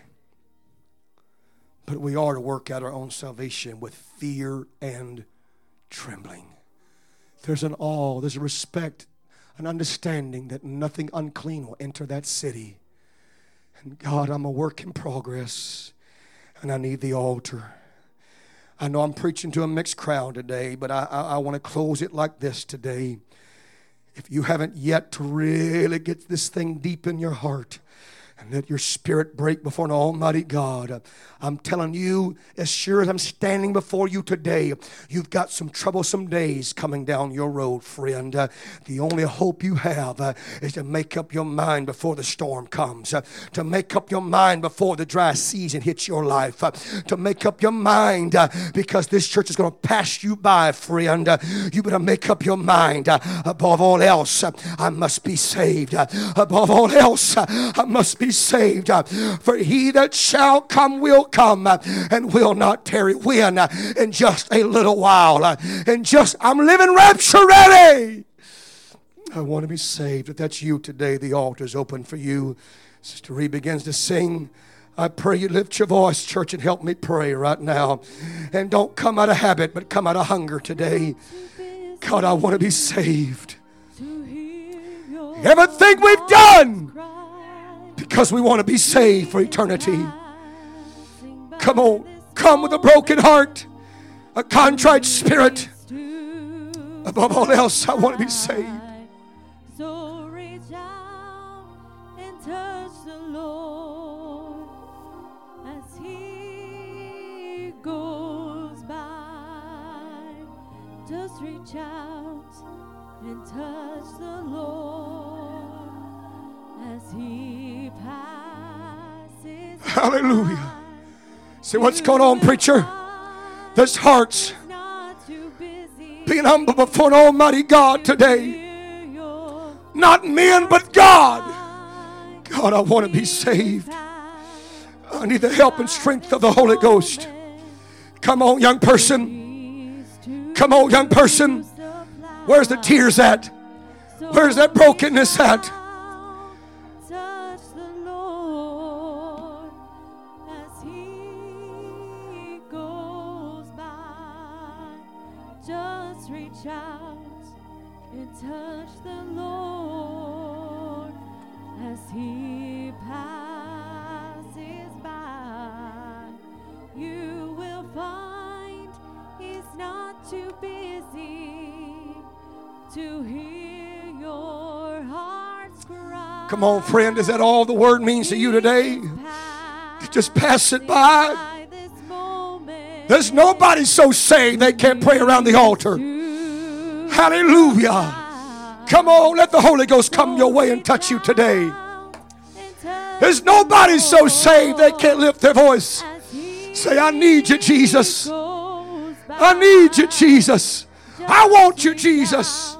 But we are to work out our own salvation with fear and trembling. There's an awe, there's a respect, an understanding that nothing unclean will enter that city. And God, I'm a work in progress, and I need the altar. I know I'm preaching to a mixed crowd today, but I want to close it like this today. If you haven't yet to really get this thing deep in your heart, and let your spirit break before an almighty God. I'm telling you, as sure as I'm standing before you today, you've got some troublesome days coming down your road, friend. The only hope you have is to make up your mind before the storm comes, to make up your mind before the dry season hits your life, to make up your mind because this church is going to pass you by, friend. You better make up your mind. Above all else, I must be saved. Above all else, I must be saved. For he that shall come will come and will not tarry. When? In just a little while. I'm living rapture ready. I want to be saved. If that's you today, the altar's open for you. Sister Ree begins to sing. I pray you lift your voice, church, and help me pray right now. And don't come out of habit, but come out of hunger today. God, I want to be saved. Everything we've done because we want to be saved for eternity. Come on, come with a broken heart, a contrite spirit. Above all else, I want to be saved. So reach out and touch the Lord as he goes by. Just reach out and touch the Lord as he passes. Hallelujah. See what's going on, preacher? There's hearts being humble before an almighty God today. Not men, but God. God, I want to be saved. I need the help and strength of the Holy Ghost. Come on, young person. Come on, young person. Where's the tears at? Where's that brokenness at? Out and touch the Lord Come on, friend, is that all the word means to you today? Just pass it by. There's nobody so saved they can't pray around the altar. Hallelujah. Come on, let the Holy Ghost come your way and touch you today. There's nobody so saved they can't lift their voice. Say, I need you, Jesus. I need you, Jesus. I want you, Jesus.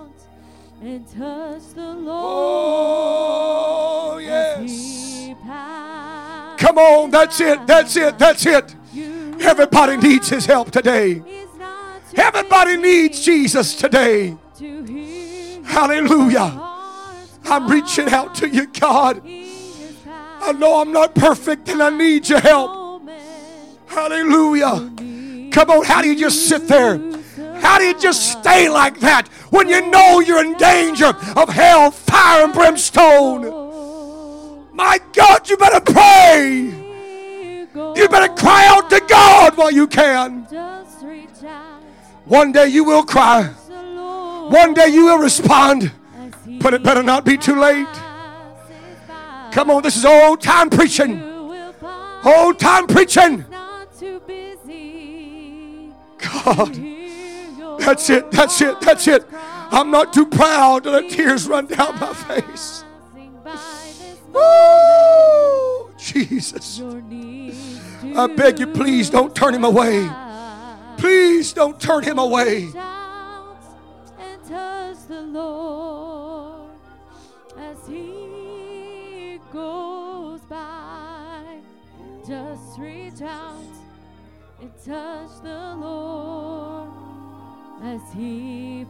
Oh, yes. Come on, that's it, that's it, that's it. Everybody needs his help today. Everybody needs Jesus today. Hallelujah. I'm reaching out to you, God. I know I'm not perfect and I need your help. Hallelujah. Come on, how do you just sit there? How do you just stay like that when you know you're in danger of hell, fire, and brimstone? My God, you better pray. You better cry out to God while you can. One day you will cry. One day you will respond. But it better not be too late. Come on, this is old time preaching. Old time preaching. God, that's it, that's it, that's it. I'm not too proud to let tears run down my face. Woo! Jesus. I beg you, please don't turn him away. Please don't turn him away. And touch the Lord as he goes by. Just reach out and touch the Lord as he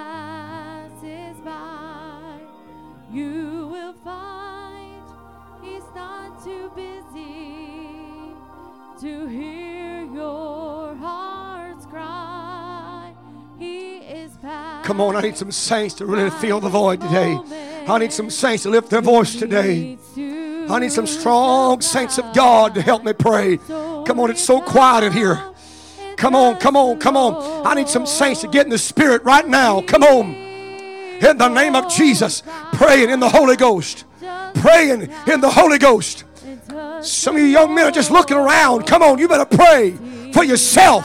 passes by. You will find he's not too busy to hear your heart's cry. He is passing. Come on, I need some saints to really feel the void today. I need some saints to lift their voice today. I need some strong saints of God to help me pray. Come on, it's so quiet in here. Come on, come on, come on. I need some saints to get in the Spirit right now. Come on. In the name of Jesus, praying in the Holy Ghost. Praying in the Holy Ghost. Some of you young men are just looking around. Come on, you better pray for yourself.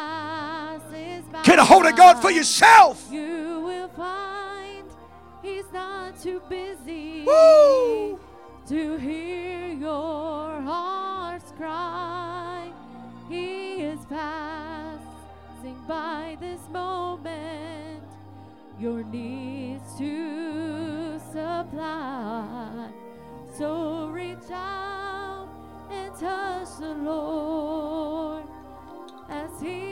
Get a hold of God for yourself. You will find he's not too busy Woo! to hear your heart's cry. He is passing by this moment, your needs to supply. So reach out and touch the Lord as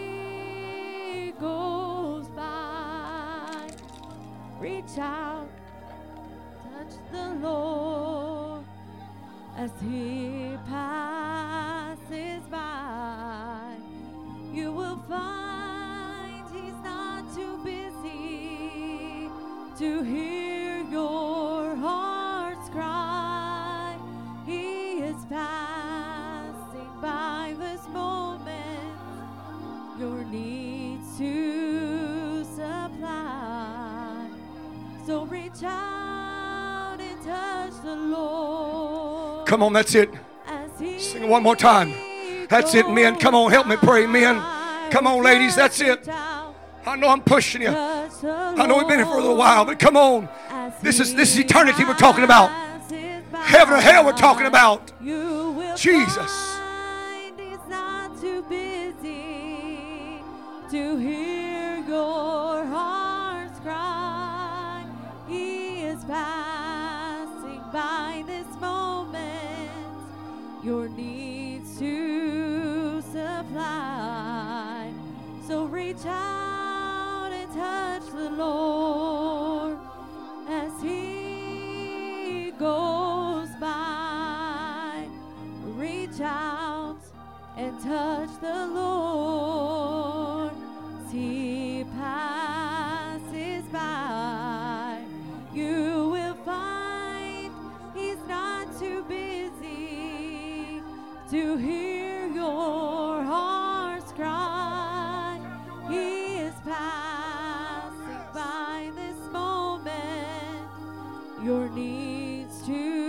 he goes by. Reach out, touch the Lord as he passes by. You will find he's not too busy to hear your heart's cry. He is passing by this moment, your needs to supply. So reach out and touch the Lord. Come on, that's it. Sing it one more time. That's it, men. Come on, help me pray, men. Come on, ladies, that's it. I know I'm pushing you. I know we've been here for a little while, but come on. This is eternity we're talking about. Heaven or hell we're talking about. Jesus. He's not too busy to hear your heart's cry. He is passing by this moment, your needs to supply. So reach out and touch the Lord as he goes by. Reach out and touch the Lord as he passes by. You will find he's not too busy to hear your heart's cry. He is passing by this moment, your needs to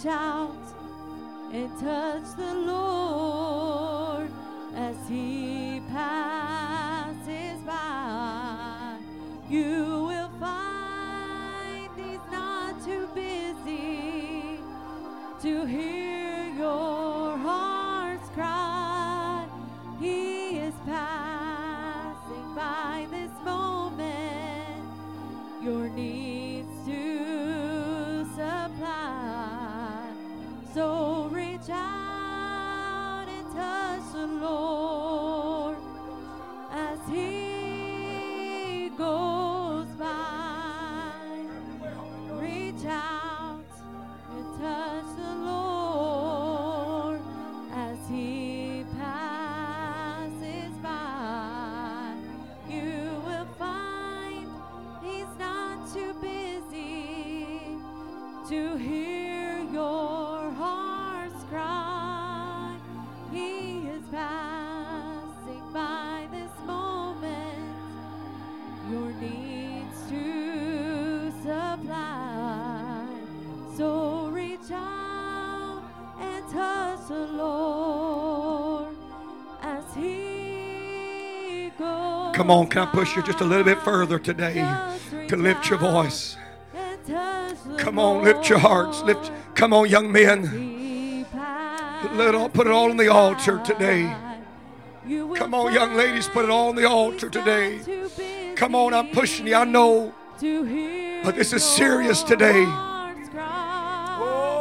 reach out and touch the Lord as He passes by. You will find He's not too busy to hear your heart's cry. He is passing by this moment, your needs to supply. So reach out and touch the Lord as He goes by. Reach out and touch the Lord as He passes by. You will find He's not too busy to hear your heart's cry. He is passing by this moment, your needs to supply. So reach out and touch the Lord as He goes. Come on, can I push you just a little bit further today Just to lift your voice? and touch the Come on, lift your hearts. Lift. Come on, young men. He Put it all on the altar passes today. by. You will Come on, young ladies, put it all on the altar find today. He's not too busy Come on, I'm pushing you, I know. to hear But this is your serious today. heart's cry.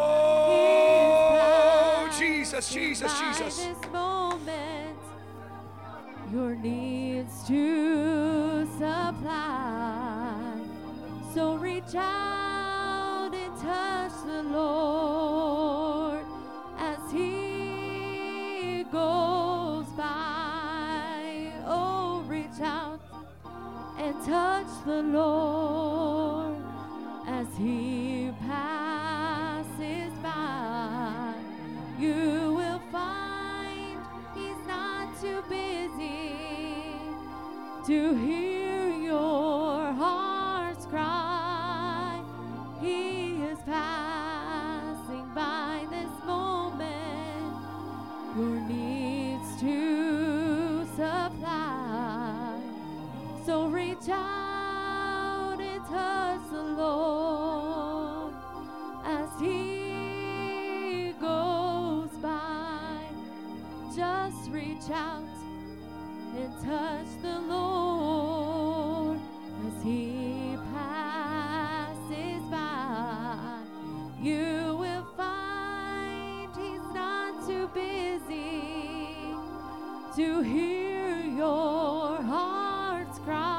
Oh, He is Jesus, Jesus, by Jesus. this moment, your needs to supply. So reach out and touch the Lord as He goes by. Oh, reach out and touch the Lord as He passes by. You will find He's not too busy to hear your heart's cry. He is passing by this moment, your needs to supply. So reach out and touch the Lord as He goes by. Just reach out and touch the Lord as He passes by. You will find He's not too busy to hear your heart's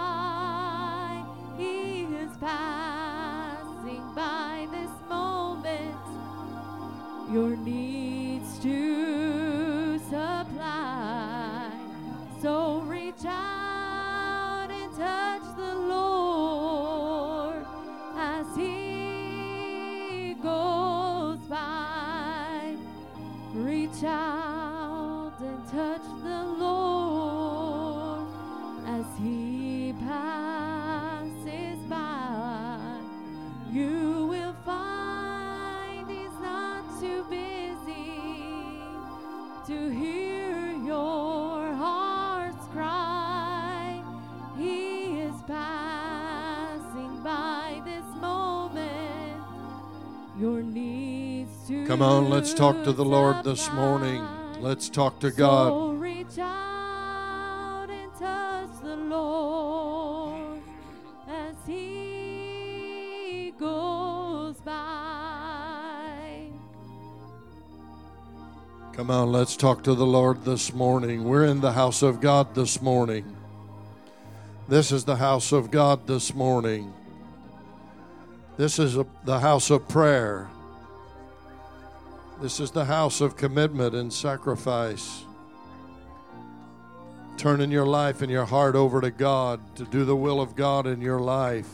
cry. He is passing by this moment, your needs to supply. So reach out and touch the Lord as He goes by. Reach out and touch the Lord as He passes by. You will find He's not too busy to hear your heart's cry. He is passing by this moment, your needs to Come on, let's talk to the Lord this morning. supply. Let's talk to God. So reach out and touch the Lord as He goes by. Come on, let's talk to the Lord this morning. We're in the house of God this morning. This is the house of God this morning. This is the house of prayer. This is the house of commitment and sacrifice. Turning your life and your heart over to God to do the will of God in your life.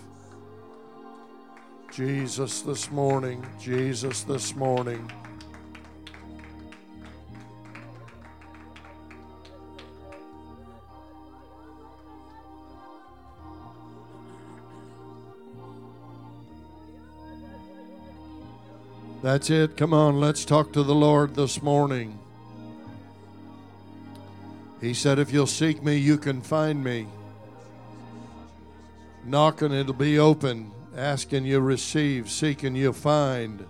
Jesus this morning, Jesus this morning. That's it. Come on, let's talk to the Lord this morning. He said, if you'll seek me, you can find me. Knocking, it'll be open. Asking, you receive. Seeking, you find.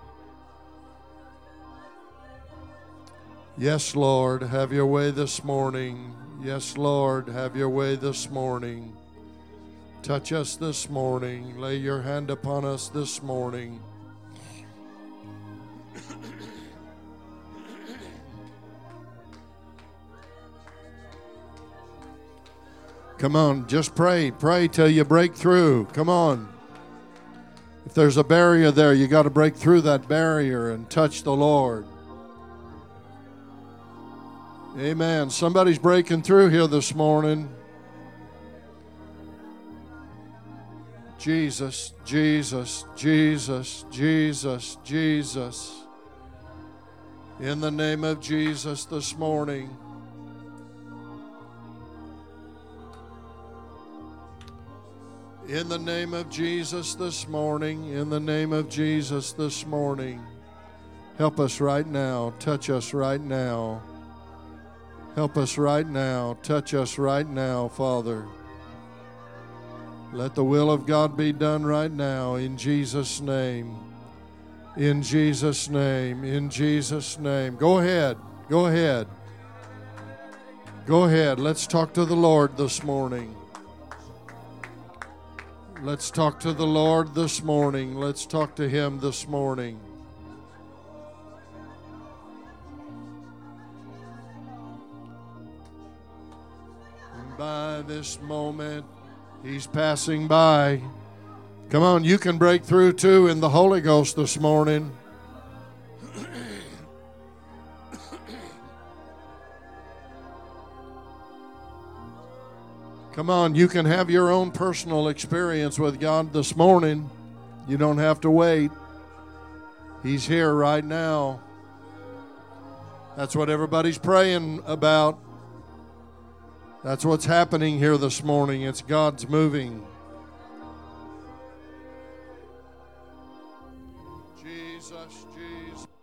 Yes, Lord, have your way this morning. Yes, Lord, have your way this morning. Touch us this morning. Lay your hand upon us this morning. Come on, just pray. Pray till you break through. Come on. If there's a barrier there, you got to break through that barrier and touch the Lord. Amen. Somebody's breaking through here this morning. Jesus, Jesus, Jesus, Jesus, Jesus. In the name of Jesus this morning. In the name of Jesus this morning. In the name of Jesus this morning. Help us right now. Touch us right now. Help us right now. Touch us right now, Father. Let the will of God be done right now in Jesus' name. In Jesus' name. In Jesus' name. Go ahead. Go ahead. Go ahead. Let's talk to the Lord this morning. Let's talk to the Lord this morning. Let's talk to Him this morning. And by this moment, He's passing by. Come on, you can break through too in the Holy Ghost this morning. Come on, you can have your own personal experience with God this morning. You don't have to wait. He's here right now. That's what everybody's praying about. That's what's happening here this morning. It's God's moving. Jesus, Jesus.